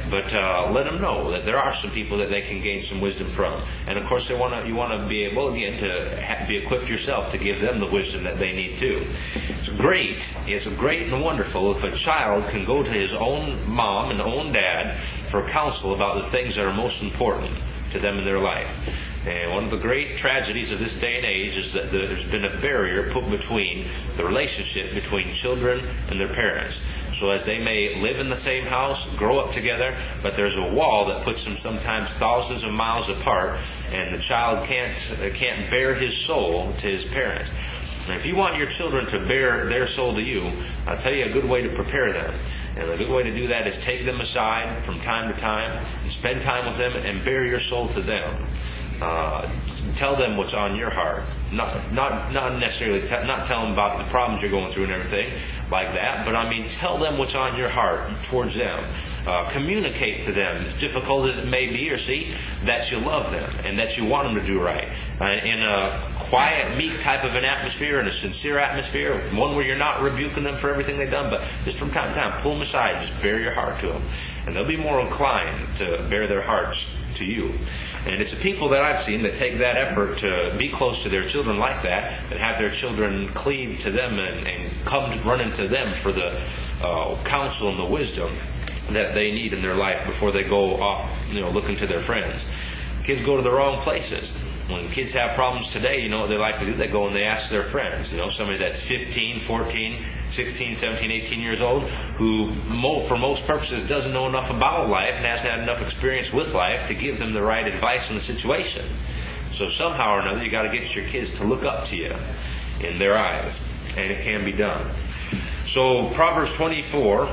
but uh, let them know that there are some people that they can gain some wisdom from. And of course, they want to. You want to be able again to ha- be equipped yourself to give them the wisdom that they need too. It's great. It's great and wonderful if a child can go to his own mom and own dad for counsel about the things that are most important to them in their life. And one of the great tragedies of this day and age is that there's been a barrier put between the relationship between children and their parents. So as they may live in the same house, grow up together, but there's a wall that puts them sometimes thousands of miles apart, and the child can't can't bear his soul to his parents. And if you want your children to bear their soul to you, I'll tell you a good way to prepare them. And a good way to do that is take them aside from time to time, and spend time with them, and bear your soul to them. Uh, tell them what's on your heart. Not not not necessarily te- not tell them about the problems you're going through and everything like that, but I mean tell them what's on your heart towards them. Uh, communicate to them, as difficult as it may be, or see that you love them and that you want them to do right. Uh, in a quiet, meek type of an atmosphere, in a sincere atmosphere, one where you're not rebuking them for everything they've done, but just from time to time, pull them aside and just bare your heart to them. And they'll be more inclined to bare their hearts to you. And it's the people that I've seen that take that effort to be close to their children like that, and have their children cleave to them and, and come running to them for the uh, counsel and the wisdom that they need in their life before they go off, you know, looking to their friends. Kids go to the wrong places. When kids have problems today, you know what they like to do? They go and they ask their friends. You know, somebody that's fifteen, fourteen, sixteen, seventeen, eighteen years old, who for most purposes doesn't know enough about life and hasn't had enough experience with life to give them the right advice in the situation. So somehow or another, you got to get your kids to look up to you in their eyes, and it can be done. So Proverbs twenty-four,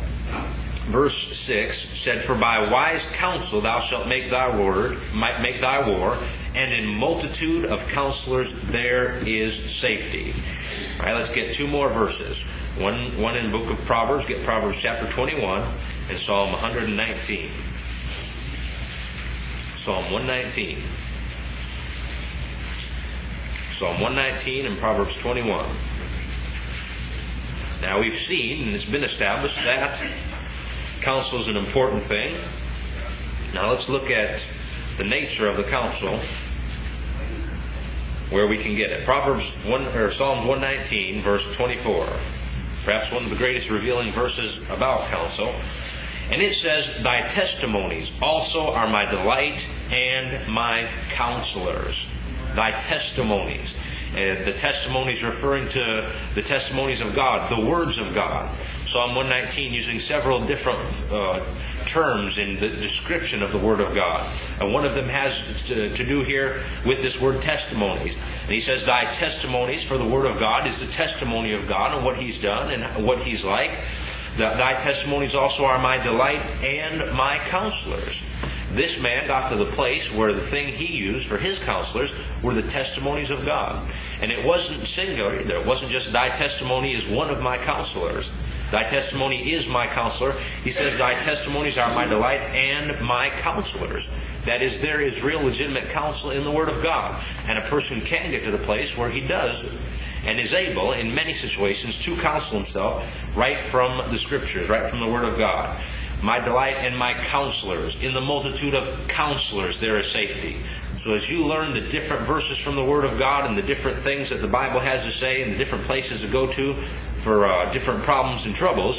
verse six said, "For by wise counsel thou shalt make thy word, might make thy war, and in multitude of counselors there is safety." All right, let's get two more verses. One, one in the book of Proverbs. Get Proverbs chapter twenty-one and Psalm one nineteen. Psalm one nineteen. Psalm one nineteen and Proverbs twenty-one. Now we've seen, and it's been established, that counsel is an important thing. Now let's look at the nature of the counsel, where we can get it. Proverbs one or Psalms one nineteen, verse twenty-four. Perhaps one of the greatest revealing verses about counsel. And it says, "Thy testimonies also are my delight and my counselors." Thy testimonies. Uh, the testimonies referring to the testimonies of God, the words of God. Psalm one nineteen using several different uh, terms in the description of the Word of God. And one of them has to, to do here with this word testimonies. And he says, "Thy testimonies," for the Word of God is the testimony of God and what He's done and what He's like. "Thy testimonies also are my delight and my counselors." This man got to the place where the thing he used for his counselors were the testimonies of God. And it wasn't singular either. It wasn't just, "Thy testimony is one of my counselors." Thy testimony is my counselor. He says, "Thy testimonies are my delight and my counselors." That is, there is real legitimate counsel in the Word of God. And a person can get to the place where he does and is able, in many situations, to counsel himself right from the Scriptures, right from the Word of God. "My delight and my counselors." In the multitude of counselors there is safety. So as you learn the different verses from the Word of God and the different things that the Bible has to say and the different places to go to for uh, different problems and troubles,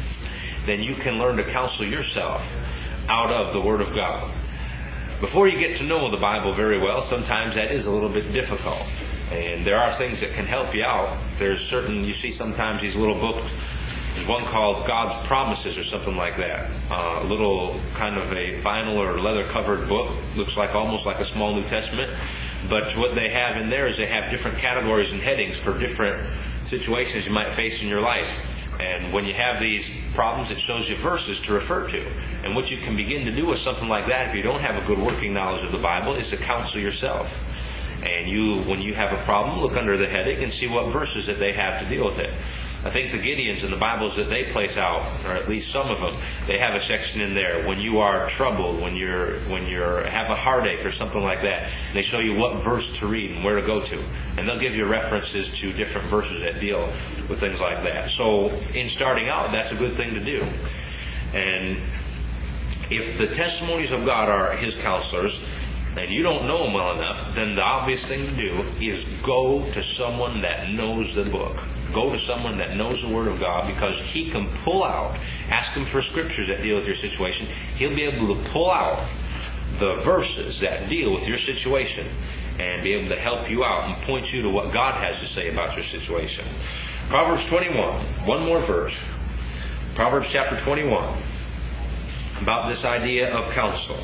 then you can learn to counsel yourself out of the Word of God. Before you get to know the Bible very well, sometimes that is a little bit difficult. And there are things that can help you out. There's certain, you see sometimes these little books. There's one called God's Promises or something like that. Uh, a little kind of a vinyl or leather covered book. Looks like almost like a small New Testament. But what they have in there is they have different categories and headings for different situations you might face in your life. And when you have these problems, it shows you verses to refer to. And what you can begin to do with something like that, if you don't have a good working knowledge of the Bible, is to counsel yourself. And you, when you have a problem, look under the heading and see what verses that they have to deal with it. I think the Gideons in the Bibles that they place out, or at least some of them, they have a section in there when you are troubled, when you're when you're have a heartache or something like that. They show you what verse to read and where to go to, and they'll give you references to different verses that deal with things like that. So, in starting out, that's a good thing to do. And If the testimonies of God are His counselors, and you don't know them well enough, then the obvious thing to do is go to someone that knows the book. Go to someone that knows the Word of God, because he can pull out, ask him for scriptures that deal with your situation. He'll be able to pull out the verses that deal with your situation and be able to help you out and point you to what God has to say about your situation. Proverbs twenty-one, one more verse. Proverbs chapter twenty-one, about this idea of counsel.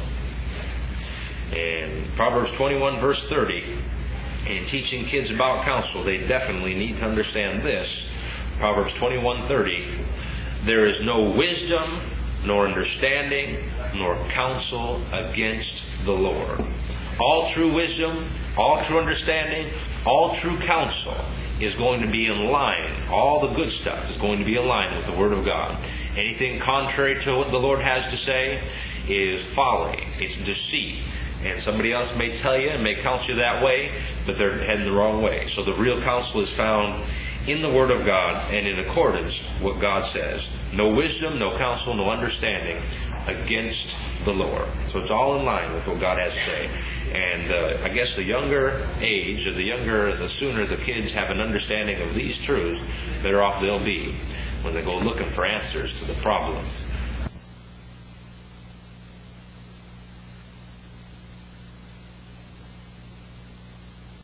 And Proverbs twenty-one verse thirty, in teaching kids about counsel, they definitely need to understand this. Proverbs twenty-one thirty, there is no wisdom, nor understanding, nor counsel against the Lord. All true wisdom, all true understanding, all true counsel is going to be in line. All the good stuff is going to be in line with the Word of God. Anything contrary to what the Lord has to say is folly. It's deceit. And somebody else may tell you and may counsel you that way, but they're heading the wrong way. So the real counsel is found in the Word of God and in accordance with what God says. No wisdom, no counsel, no understanding against the Lord. So it's all in line with what God has to say. And uh, I guess the younger age, or the younger, the sooner the kids have an understanding of these truths, better off they'll be when they go looking for answers to the problems